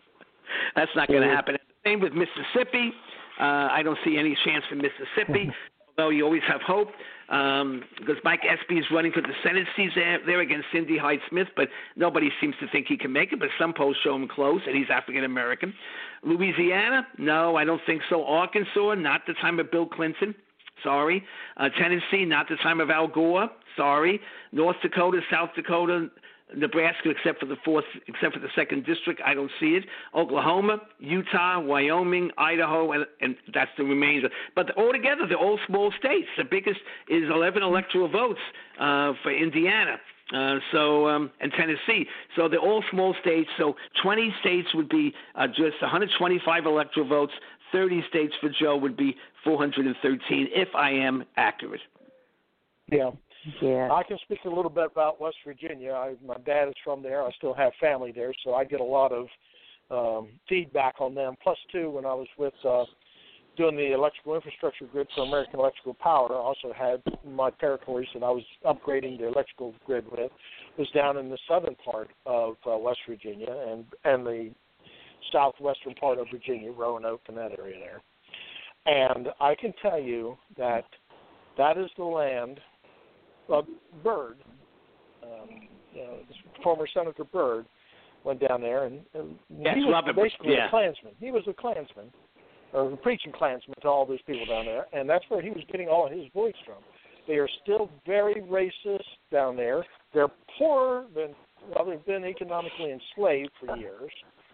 That's not going to happen. Same with Mississippi. Uh, I don't see any chance for Mississippi, although you always have hope. Um, because Mike Espy is running for the Senate seat there, there against Cindy Hyde-Smith, but nobody seems to think he can make it, but some polls show him close, and he's African-American. Louisiana, no, I don't think so. Arkansas, not the time of Bill Clinton. Sorry. Uh, Tennessee, not the time of Al Gore. Sorry. North Dakota, South Dakota, Nebraska, except for the fourth, except for the second district, I don't see it. Oklahoma, Utah, Wyoming, Idaho, and, and that's the remainder. But altogether, they're all small states. The biggest is eleven electoral votes uh, for Indiana. Uh, so um, and Tennessee. So they're all small states. So twenty states would be uh, just one hundred twenty-five electoral votes. thirty states for Joe would be four hundred thirteen, if I am accurate. Yeah. Yeah. I can speak a little bit about West Virginia. I, my dad is from there. I still have family there, so I get a lot of um, feedback on them. Plus, too, when I was with uh, doing the electrical infrastructure grid for American Electrical Power, I also had my territories that I was upgrading the electrical grid with was down in the southern part of uh, West Virginia and, and the southwestern part of Virginia, Roanoke and that area there. And I can tell you that that is the land uh, Byrd, um, you know, former Senator Byrd, went down there, and, and yes, he was Robert, basically yeah. a Klansman. He was a Klansman, or a preaching Klansman to all those people down there, and that's where he was getting all of his voice from. They are still very racist down there. They're poorer than, well, they've been economically enslaved for years.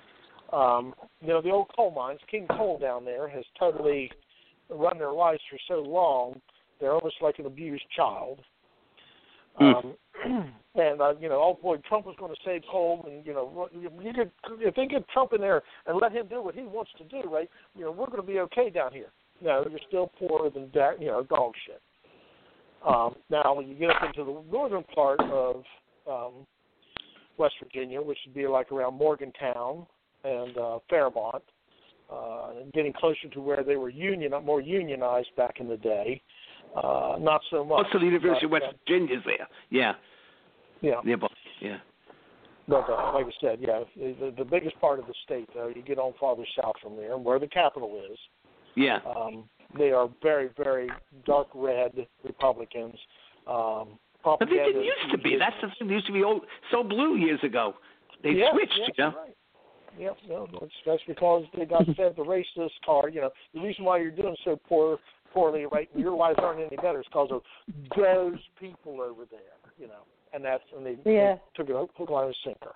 Um, you know, the old coal mines, King Coal down there has totally run their lives for so long, they're almost like an abused child. Um, mm. And, uh, you know, oh, boy, Trump was going to save coal, and, you know, you could, if they get Trump in there and let him do what he wants to do, right, you know, we're going to be okay down here. No, you're still poorer than, you know, dog shit. Um, now, when you get up into the northern part of um, West Virginia, which would be like around Morgantown and uh, Fairmont, uh, and getting closer to where they were union, more unionized back in the day, uh, not so much. Also, the University but, of West Virginia is there. Yeah. Yeah. Yeah. Yeah. But uh, like I said, yeah, the, the biggest part of the state, though, you get on farther south from there, where the capital is. Yeah. Um, they are very, very dark red Republicans. Um, but they didn't used to be. That's the thing. They used to be old, so blue years ago. They yeah, switched, yeah, you know? Right. Yep, no, that's, that's because they got fed the racist card. You know, the reason why you're doing so poor, poorly, right, your lives aren't any better is because of those people over there, you know, and that's, and they, yeah. they took it hook, line, and sinker.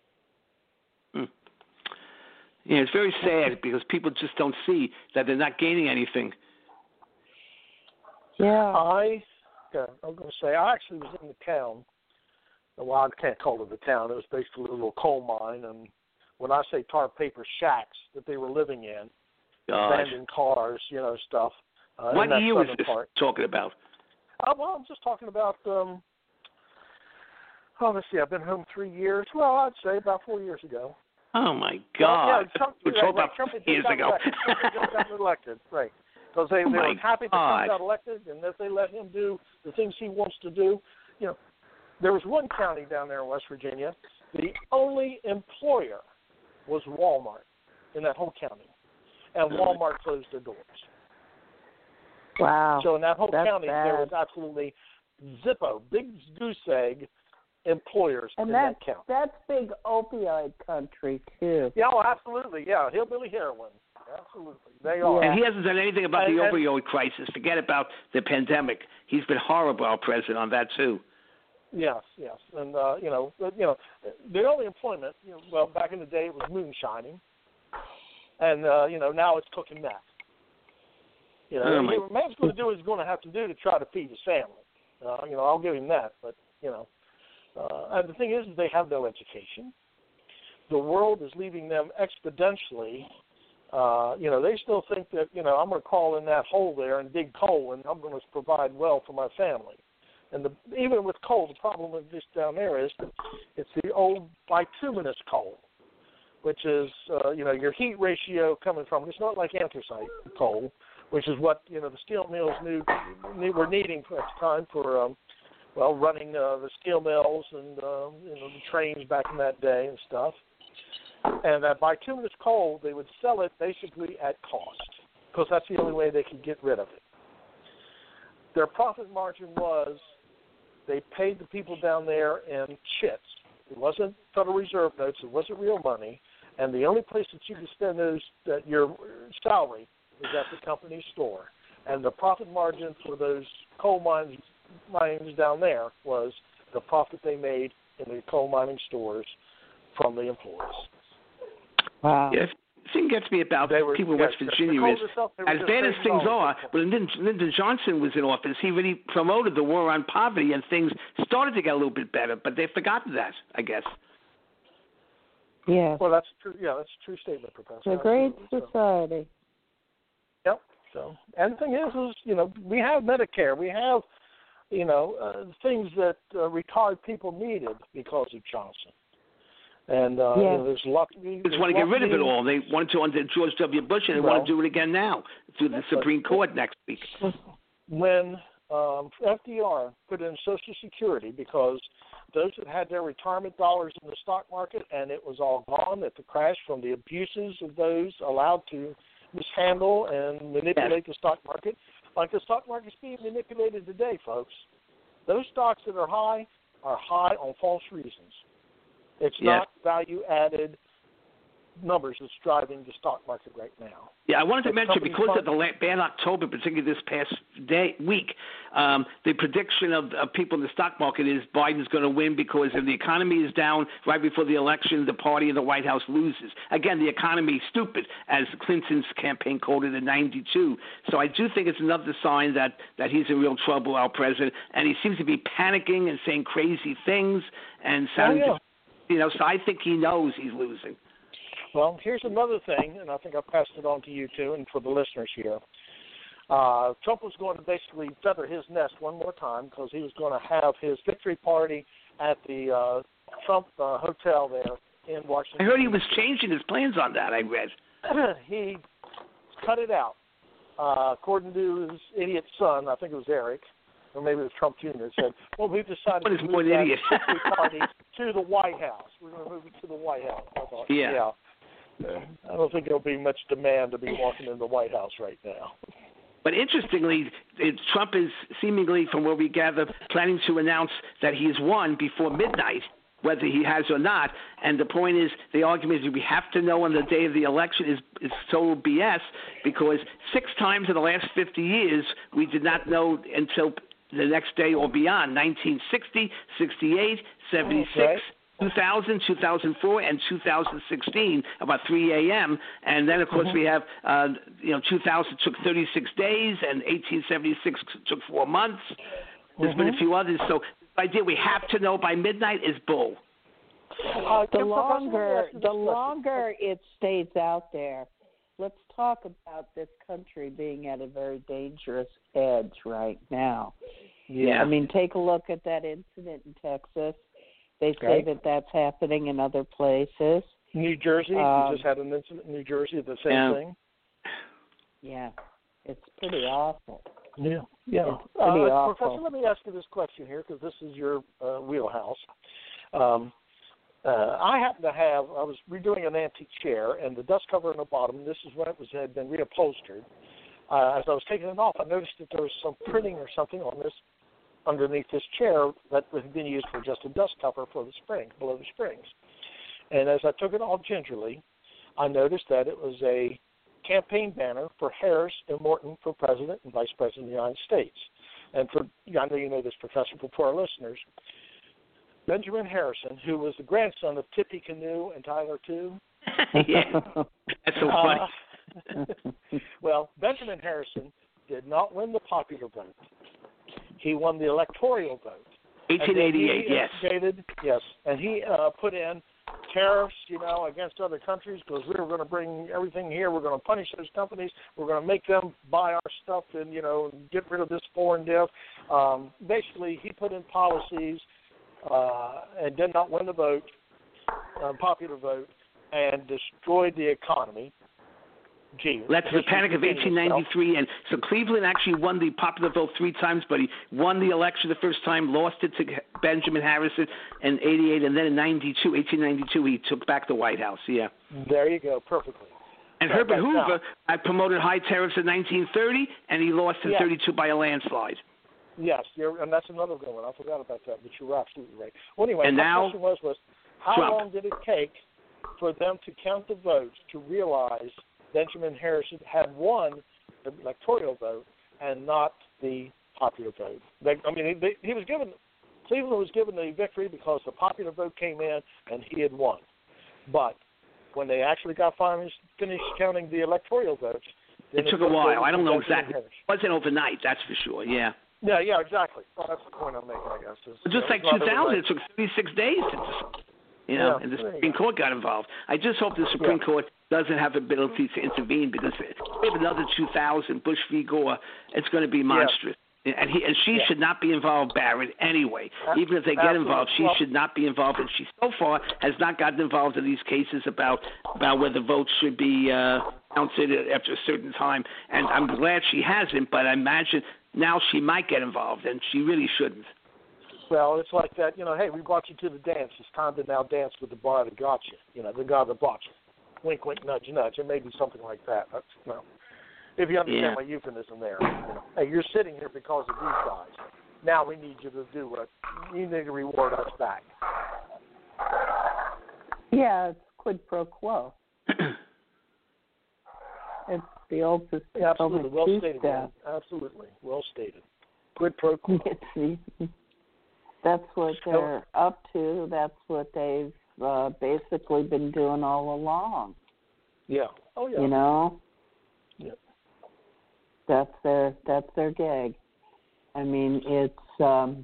Hmm. Yeah, it's very sad because people just don't see that they're not gaining anything. Yeah. I, yeah, I'm going to say, I actually was in the town. Well, I can't call it a town. It was basically a little coal mine, and when I say tar paper shacks that they were living in, Gosh. abandoned cars, you know, stuff. Uh, what in that year was southern this part. talking about? Uh, well, I'm just talking about, um, oh, let's see, I've been home three years. Well, I'd say about four years ago. Oh, my God. Well, yeah, Trump, We're right, talking right, about Trump years got ago. Elected. Trump just got elected, right. Because they, oh they were happy that God. Trump got elected, and that they let him do the things he wants to do. You know, there was one county down there in West Virginia. The only employer was Walmart in that whole county, and Walmart closed their doors. Wow. So in that whole That's county, bad. there was absolutely zippo, big goose egg, employers and in that's, that county. That's big opioid country, too. Yeah, oh, absolutely. Yeah, hillbilly heroin. Absolutely. They are. And he hasn't done anything about and, the and, opioid crisis. Forget about the pandemic. He's been horrible, our president, on that, too. Yes, yes. And, uh, you know, you know, the only employment, you know, well, back in the day it was moonshining. And, uh, you know, now it's cooking meth. You know, oh my. what man's going to do what he's going to have to do to try to feed his family. Uh, you know, I'll give him that. But, you know, uh, and the thing is, is they have no education. The world is leaving them exponentially. Uh, you know, they still think that, you know, I'm going to crawl in that hole there and dig coal, and I'm going to provide well for my family. And the, even with coal, the problem with this down there is it's the old bituminous coal, which is, uh, you know, your heat ratio coming from, it's not like anthracite coal, which is what, you know, the steel mills knew, knew were needing at the time for, um, well, running uh, the steel mills and, uh, you know, the trains back in that day and stuff. And that bituminous coal, they would sell it basically at cost because that's the only way they could get rid of it. Their profit margin was they paid the people down there in chits. It wasn't Federal Reserve notes. It wasn't real money. And the only place that you could spend those, that your salary was at the company store. And the profit margin for those coal mines, mines down there was the profit they made in the coal mining stores from the employees. Wow. Yeah, the thing gets me about were, people in yes, West Virginia is, itself, as bad as things are, when Lyndon, Lyndon Johnson was in office, he really promoted the war on poverty, and things started to get a little bit better, but they've forgotten that, I guess. Yeah. Well, that's true. Yeah, that's a true statement, Professor. It's a great Absolutely. society. So, yep. So, and the thing is, is you know, we have Medicare, we have, you know, uh, things that uh, retired people needed because of Johnson. And uh, yeah. you know, there's a lot. They just want to get rid of it all. They wanted to under George W. Bush, and they well, want to do it again now through the Supreme Court next week. When um, F D R put in Social Security, because those that had their retirement dollars in the stock market, and it was all gone at the crash from the abuses of those allowed to mishandle and manipulate the stock market, like the stock market's being manipulated today, folks. Those stocks that are high are high on false reasons. It's yeah. not value-added numbers that's driving the stock market right now. Yeah, I wanted to the mention, because fund- of the bad October, particularly this past day week, um, the prediction of, of people in the stock market is Biden's going to win because if the economy is down right before the election, the party in the White House loses. Again, the economy is stupid, as Clinton's campaign called it in ninety-two. So I do think it's another sign that, that he's in real trouble, our president, and he seems to be panicking and saying crazy things and sounding, oh, yeah. you know, so I think he knows he's losing. Well, here's another thing, and I think I passed it on to you too, and for the listeners here. Uh, Trump was going to basically feather his nest one more time because he was going to have his victory party at the uh, Trump uh, hotel there in Washington. I heard he was changing his plans on that, I read. He cut it out. Uh, according to his idiot son, I think it was Eric, or maybe it was Trump Junior, said, well, we've decided What is to more move an that idiot? victory party to the White House. We're going to move it to the White House. I thought, yeah. yeah. I don't think there'll be much demand to be walking in the White House right now. But interestingly, it, Trump is seemingly, from what we gather, planning to announce that he has won before midnight, whether he has or not. And the point is, the argument is we have to know on the day of the election is, is total B S, because six times in the last fifty years, we did not know until the next day or beyond, nineteen sixty, sixty-eight, seventy-six, okay. two thousand, two thousand four, and two thousand sixteen, about three a.m. And then, of course, mm-hmm. we have, uh, you know, two thousand took thirty-six days, and eighteen seventy-six took four months. There's mm-hmm. been a few others. So the idea we have to know by midnight is bull. Uh, the longer, the longer it stays out there, let's talk about this country being at a very dangerous edge right now. Yeah. I mean, take a look at that incident in Texas. They say right. that that's happening in other places. New Jersey, um, we just had an incident in New Jersey, the same yeah. thing. Yeah, it's pretty awful. Yeah, yeah. It's pretty uh, awful. Professor, let me ask you this question here, because this is your uh, wheelhouse. Um, uh, I happen to have, I was redoing an antique chair, and the dust cover on the bottom, this is when it was had been reupholstered. Uh, as I was taking it off, I noticed that there was some printing or something on this underneath his chair that had been used for just a dust cover for the spring, below the springs. And as I took it all gingerly, I noticed that it was a campaign banner for Harris and Morton for President and Vice President of the United States. And for, I know you know this, Professor, but for our listeners, Benjamin Harrison, who was the grandson of Tippy Canoe and Tyler too. Yeah, that's so funny. Uh, well, Benjamin Harrison did not win the popular vote. He won the electoral vote. eighteen eighty-eight, he yes. Stated, yes, and he uh, put in tariffs, you know, against other countries because we were going to bring everything here. We're going to punish those companies. We're going to make them buy our stuff and, you know, get rid of this foreign debt. Um, basically, he put in policies uh, and did not win the vote, uh, popular vote, and destroyed the economy. Gee, That's the Panic of eighteen ninety-three, and so Cleveland actually won the popular vote three times, but he won the election the first time, lost it to Benjamin Harrison in eighty-eight, and then in ninety-two, eighteen ninety-two, he took back the White House, yeah. There you go, perfectly. And so Herbert Hoover now, had promoted high tariffs in nineteen thirty, and he lost in yeah. thirty-two by a landslide. Yes, you're, and that's another good one. I forgot about that, but you're absolutely right. Well, anyway, and my now, question was, was how Trump. long did it take for them to count the votes to realize Benjamin Harrison had won the electoral vote and not the popular vote? They, I mean, he, he was given, Cleveland was given the victory because the popular vote came in and he had won. But when they actually got finished, finished counting the electoral votes, it took a while. I don't know exactly. It wasn't overnight, that's for sure, yeah. Yeah, yeah, exactly. Well, that's the point I'm making, I guess. Is, just like two thousand, it took thirty-six days to just, you know, yeah, and the Supreme Court got involved. I just hope the Supreme yeah. Court doesn't have the ability to intervene because if we have another two thousand, Bush v. Gore, it's going to be monstrous. Yeah. And he and she yeah. should not be involved, Barrett, anyway. Even if they get Absolutely. involved, she well, should not be involved. And she so far has not gotten involved in these cases about about whether votes should be uh, counted after a certain time. And I'm glad she hasn't, but I imagine now she might get involved, and she really shouldn't. Well, it's like that, you know, hey, we brought you to the dance. It's time to now dance with the bar that got you, you know, the guy that brought you. Wink, wink, nudge, nudge. It may be something like that. That's, you know, if you understand yeah. my euphemism there. You know, hey, you're sitting here because of these guys. Now we need you to do what you need to reward us back. Yeah, it's quid pro quo. It's the old system. Yeah, absolutely. Well stated. Man. Absolutely. Well stated. Quid pro quo. That's what they're up to. That's what they've uh, basically been doing all along. Yeah. Oh, yeah. You know? Yeah. That's their that's their gig. I mean, it's um,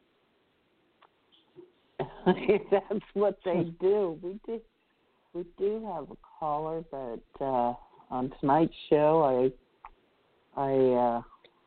that's what they do. We do we do have a caller, but uh, on tonight's show, I I. Uh,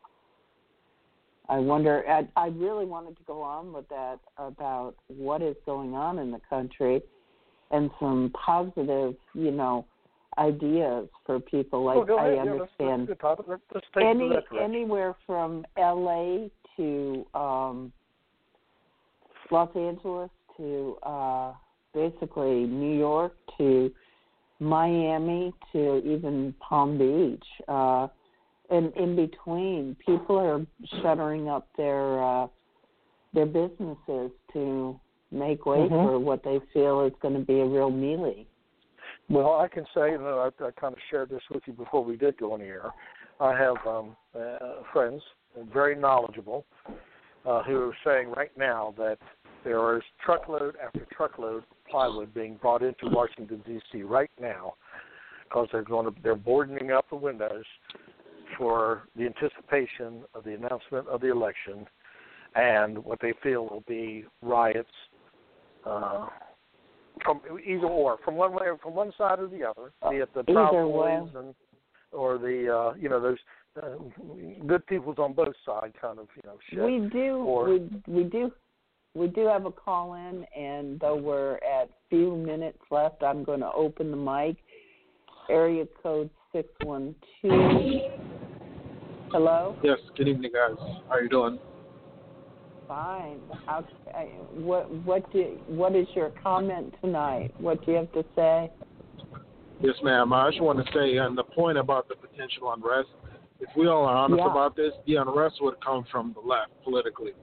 I wonder, I, I really wanted to go on with that about what is going on in the country and some positive, you know, ideas for people. Like, oh, go ahead. I yeah, understand let's, let's let's, let's take any, that anywhere from L A to um, Los Angeles to uh, basically New York to Miami to even Palm Beach. Uh, And in between, people are shuttering up their uh, their businesses to make way mm-hmm. for what they feel is going to be a real melee. Well, I can say, and I, I kind of shared this with you before we did go on the air. I have um, uh, friends, very knowledgeable, uh, who are saying right now that there is truckload after truckload of plywood being brought into Washington D C right now because they're going to they're boarding up the windows for the anticipation of the announcement of the election and what they feel will be riots uh, from either or, from one way, from one side or the other, be it the Proud Boys and or the uh, you know those uh, good peoples on both sides, kind of you know shit. We do or, we we do we do have a call in, and though we're at few minutes left, I'm going to open the mic. Area code six one two. Hello? Yes, good evening, guys. How are you doing? Fine. How, what, what, do, what is your comment tonight? What do you have to say? Yes, ma'am. I just want to say on the point about the potential unrest, if we all are honest yeah. about this, the unrest would come from the left politically.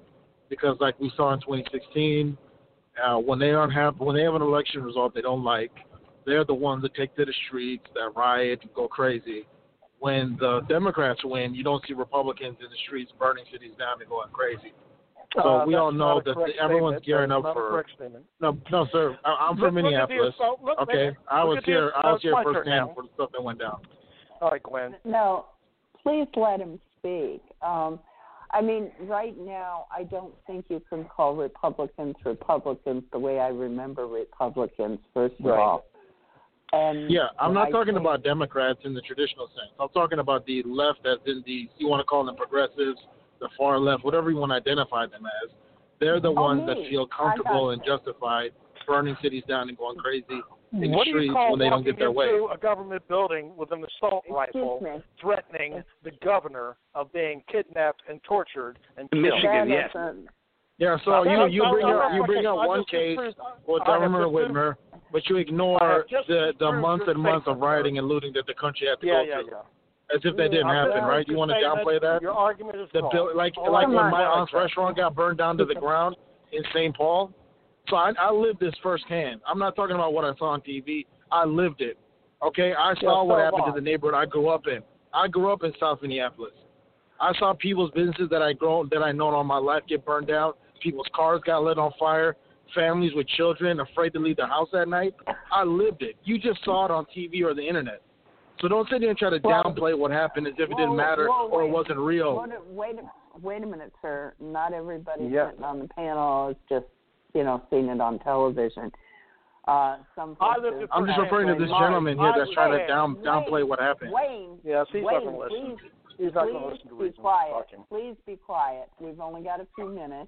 because, like we saw in twenty sixteen, uh, when they don't have when they have an election result they don't like, they're the ones that take to the streets, that riot, and go crazy. When the Democrats win, you don't see Republicans in the streets burning cities down and going crazy. So uh, we all know that the, everyone's gearing up for. No, no, sir. I, I'm from look, Minneapolis. Look look, okay, look, I was look here. This, I was uh, here firsthand now. for the stuff that went down. All right, Gwen. No, please let him speak. Um, I mean, right now, I don't think you can call Republicans Republicans the way I remember Republicans, first of right. all. And yeah, I'm not I talking think, about Democrats in the traditional sense. I'm talking about the left, as in the, you want to call them progressives, the far left, whatever you want to identify them as. They're the oh, ones me. that feel comfortable and justified burning cities down and going crazy in what the do you streets call when they don't get their way. into a government building with an assault rifle, me. threatening the governor of being kidnapped and tortured and In killed? Michigan, yes. Yeah, so No, you, you no, bring no, up no, you bring okay, up I one just case disproved- with I have Governor disproved- Whitmer, but you I ignore have just the the disproved months your and months of statement, rioting and looting that the country had to Yeah, go yeah, through. yeah. As if that didn't I'm happen, just right? You want to saying downplay that? Your argument is The wrong. bill, like All like I when want my is aunt's that. restaurant got burned down to the ground in Saint Paul. So I, I lived this firsthand. I'm not talking about what I saw on T V. I lived it. Okay, I saw Yeah, what so happened what? to the neighborhood I grew up in. I grew up in South Minneapolis. I saw people's businesses that I grown that I known all my life get burned down. People's cars got lit on fire. Families with children afraid to leave the house at night. I lived it. You just saw it on T V or the internet. So don't sit there and try to Well, downplay what happened as if it whoa, didn't matter whoa, or it wait, wasn't real. Wait, a- wait, a, wait a minute, sir. Not everybody Yeah. sitting on the panel is just, you know, seeing it on television. Uh, some I folks lived are it I'm just firsthand. referring to this Mark, gentleman here that's trying to Wayne, down downplay what happened. Wayne, Yes, he's Wayne, not going to listen. please, He's not going to please listen to be reason. quiet. Please be quiet. We've only got a few minutes.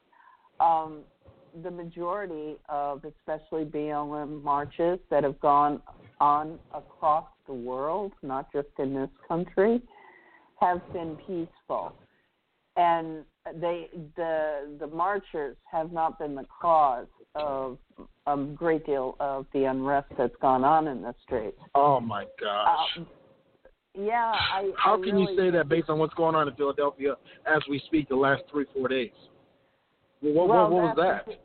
Um, the majority of especially B L M marches that have gone on across the world, not just in this country, have been peaceful. And they the the marchers have not been the cause of a great deal of the unrest that's gone on in the streets. Oh my gosh. Uh, yeah, I. How I can really, you say that based on what's going on in Philadelphia as we speak the last three, four days? Well, what, well, what, what was that? that's-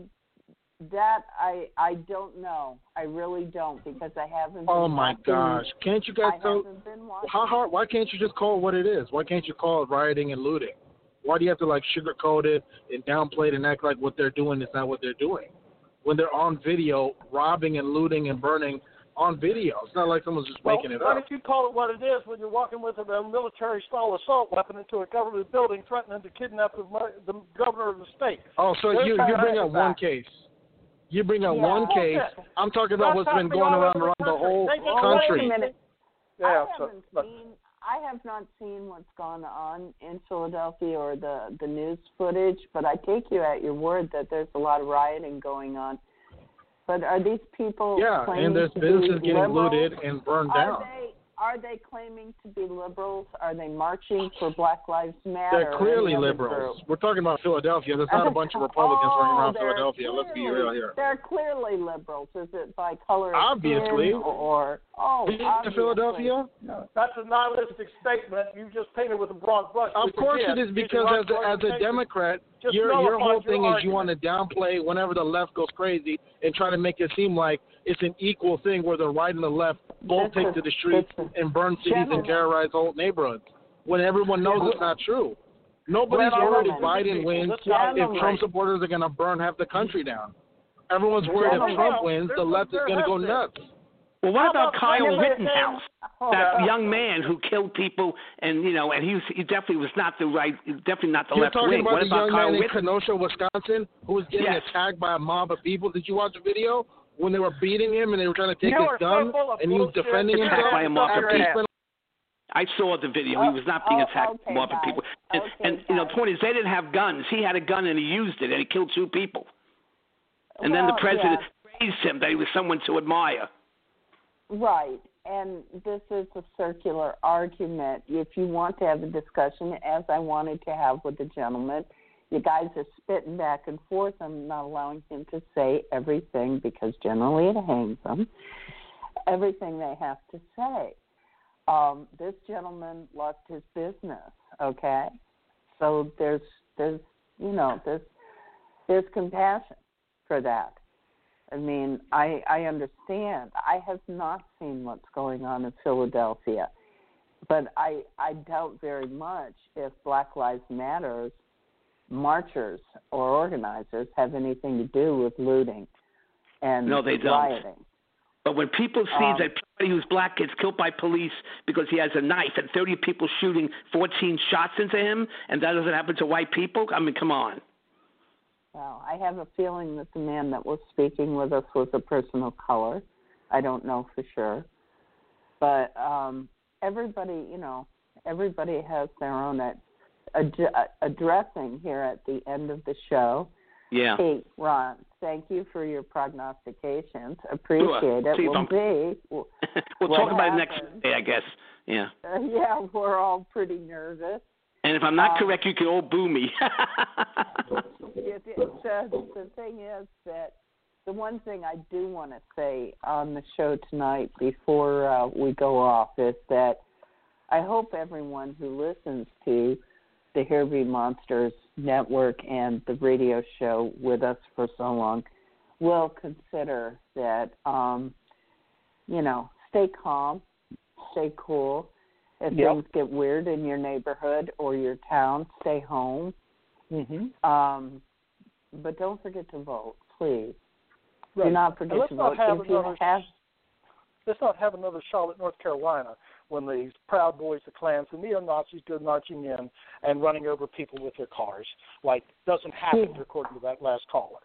That I I don't know. I really don't because I haven't. Oh been my watching, gosh! Can't you guys I tell? haven't been watching. How hard? Why can't you just call it what it is? Why can't you call it rioting and looting? Why do you have to like sugarcoat it and downplay it and act like what they're doing is not what they're doing? When they're on video, robbing and looting and burning on video, it's not like someone's just Well, making it why up. don't you call it what it is when you're walking with a military-style assault weapon into a government building threatening to kidnap the, the governor of the state? Oh, so They're you trying you to bring hide up the one fact. case. You bring up Yeah. one case. Okay. I'm talking about That's what's been happening going all on over around the the country. whole They just- Wait a country. minute. Yeah, I so, haven't look, seen. I have not seen what's gone on in Philadelphia or the the news footage, but I take you at your word that there's a lot of rioting going on. But are these people? Yeah, claiming and there's to businesses be getting liberals? looted and burned Are down. they are they claiming to be liberals? Are they marching for Black Lives Matter? They're or clearly any other liberals. group? We're talking about Philadelphia. There's not a bunch of Republicans oh, running around they're Philadelphia. Let's be clearly- real here. They're clearly liberals. Is it by color of Obviously. skin or oh, Been to obviously. Philadelphia? no, that's a nihilistic statement. You just painted with a broad brush. Of which course again, it is, using because right as a, as a argumentation, Democrat, just your your whole nullifies your thing is you want argument. to downplay whenever the left goes crazy and try to make it seem like it's an equal thing where the right and the left both This take is- to the streets this is- and burn cities Gentlemen. and terrorize whole neighborhoods when everyone knows it's not true. Nobody's Gentlemen. worried if Biden wins Gentlemen. if Trump supporters are going to burn half the country down. Everyone's worried if Gentlemen. Trump wins, the left is going to go nuts. Well, what How about about Kyle President Rittenhouse? Oh, That God. young man who killed people, and you know, and he was, he definitely was not the right, definitely not the You're left talking wing. about What the about young Kyle man in Rittenhouse? Kenosha, Wisconsin, who was getting Yes. attacked by a mob of people. Did you watch the video when they were beating him and they were trying to take You his are so gun full of and he was bullshit. defending Attacked himself? by a mob of after he people. spent- I saw the video. He was not being Oh, attacked okay, by mob of guys. people. And, Okay, and you know, the guys. point is, they didn't have guns. He had a gun and he used it, and he killed two people. And then the Well, president yeah. praised him that he was someone to admire. Right, and this is a circular argument. If you want to have a discussion, as I wanted to have with the gentleman, you guys are spitting back and forth. I'm not allowing him to say everything because generally it hangs them, everything they have to say. Um, this gentleman lost his business, okay? So there's there's you know, there's there's compassion for that. I mean, I I understand. I have not seen what's going on in Philadelphia, but I I doubt very much if Black Lives Matter marchers or organizers have anything to do with looting and no, they don't. rioting. But when people see Um, that somebody who's black gets killed by police because he has a knife and thirty people shooting fourteen shots into him, and that doesn't happen to white people, I mean, come on. Well, I have a feeling that the man that was speaking with us was a person of color. I don't know for sure. But um, everybody, you know, everybody has their own ad- ad- addressing here at the end of the show. Yeah. Hey, Ron, thank you for your prognostications. Appreciate Sure. it. See, We'll see. we'll what talk about it happens. next day, I guess. Yeah. Uh, yeah, we're all pretty nervous. And if I'm not Um, correct, you can all boo me. It, it, the, the thing is that the one thing I do want to say on the show tonight before uh, we go off is that I hope everyone who listens to the Here Be Monsters Network and the radio show with us for so long will consider that, um, you know, stay calm, stay cool. If Yep. things get weird in your neighborhood or your town, stay home. Mm-hmm. Um, but don't forget to vote, please. Right. Do not forget And let's to not vote. have If you another, have, let's not have another Charlotte, North Carolina, when these Proud Boys, the Klans, the neo-Nazis go marching in and running over people with their cars, like doesn't happen Yeah. according to that last caller.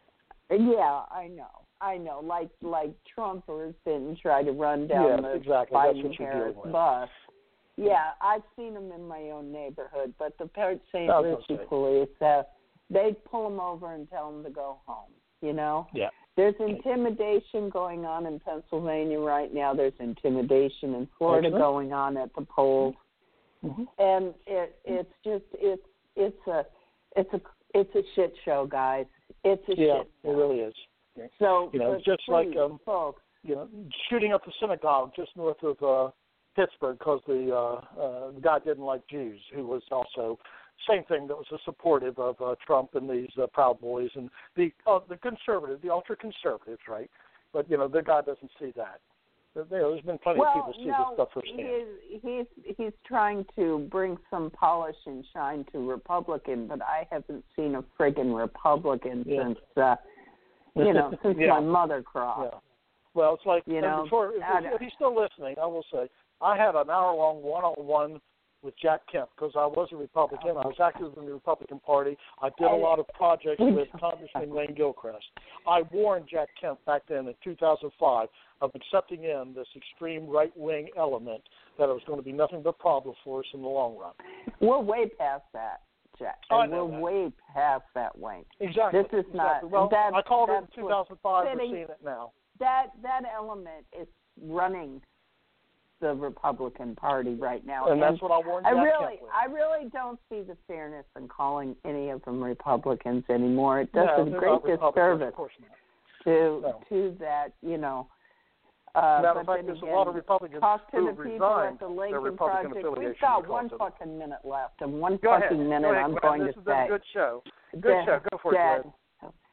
yeah, I know, I know. Like like Trumpers didn't try to run down Yeah, the exactly. That's Biden what you're Harris dealing with. bus. Yeah, I've seen them in my own neighborhood, but the Saint I was gonna Lucie say. police, uh, they pull them over and tell them to go home. You know. Yeah. There's intimidation going on in Pennsylvania right now. There's intimidation in Florida Excellent. going on at the polls, Mm-hmm. and it it's just it's it's a it's a it's a shit show, guys. It's a Yeah, shit it show. really is. So You know, but just please, like, um, folks, You know, shooting up the synagogue just north of uh, Pittsburgh because the, uh, uh, the guy didn't like Jews, who was also same thing that was a supportive of uh, Trump and these uh, Proud Boys and the uh, the conservative, the ultra conservatives, right? But you know, the guy doesn't see that. You know, there's been plenty well, of people see no, this stuff firsthand. he's, he's he's trying to bring some polish and shine to Republican, but I haven't seen a friggin' Republican Yeah. since uh, you know since Yeah. my mother crossed. Yeah. Well, it's like, You and know, before, if, I- if he's still listening, I will say, I had an hour-long one-on-one with Jack Kemp because I was a Republican. I was active in the Republican Party. I did a lot of projects with Congressman Wayne Gilchrist. I warned Jack Kemp back then in two thousand five of accepting in this extreme right-wing element that it was going to be nothing but problem for us in the long run. We're way past that, Jack. Oh, I And know we're that. way past that, Wayne. Exactly. This is not- exactly. Well, that's- I called it that's in two thousand five. We're sitting- seeing it now. That that element is running the Republican Party right now, And that's what I warned I Jack really, Kemp with. I really don't see the fairness in calling any of them Republicans anymore. It does No, a they're great not Republicans, disservice of course not. to No. to that, you know. Uh, Matter but of fact, then there's again, a lot of Republicans talk to who the have people resigned at the their Lincoln Republican Project. affiliation We've got because one of it. fucking minute left, and one Go ahead. fucking minute Go ahead, I'm Glenn. going this to has say. been a good show. Good Dad, show. Go for Dad. it,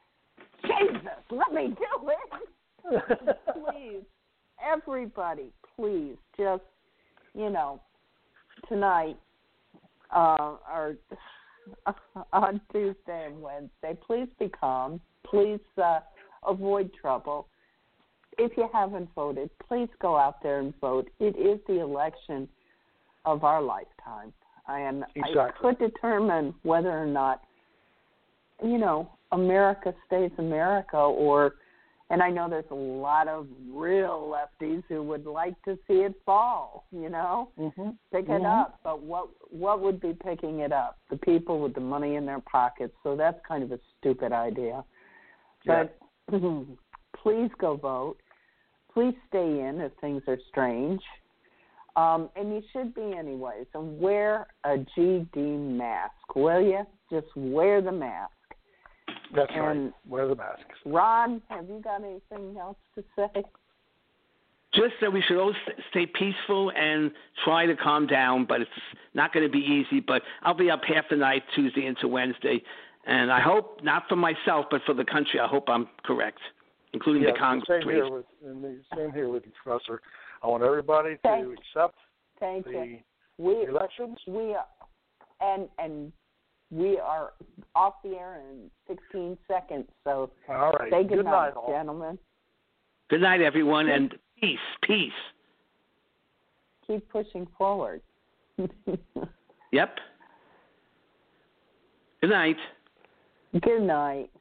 Jesus, let me do it. Glenn. Please, everybody, please, just, you know, tonight uh, or on Tuesday and Wednesday, please be calm. Please uh, avoid trouble. If you haven't voted, please go out there and vote. It is the election of our lifetime. And Exactly. I could determine whether or not, you know, America stays America, or, and I know there's a lot of real lefties who would like to see it fall, you know, mm-hmm. pick it mm-hmm. up. But what what would be picking it up? The people with the money in their pockets. So that's kind of a stupid idea. Yeah. But please go vote. Please stay in if things are strange. Um, and you should be anyways. And wear a G D mask, will you? Just wear the mask. That's and right. Wear the masks. Ron, have you got anything else to say? Just that we should all stay peaceful and try to calm down, but it's not going to be easy. But I'll be up half the night, Tuesday into Wednesday, And I hope, not for myself, but for the country, I hope I'm correct, including yes, the Congress. Same please. here with and the same here with you, Professor. I want everybody to Thank, accept thank the you. We, elections. We are, and and we are off the air in sixteen seconds. So all right. say good, good night, night, all. gentlemen. Good night, everyone, and peace, peace. Keep pushing forward. Yep. Good night. Good night.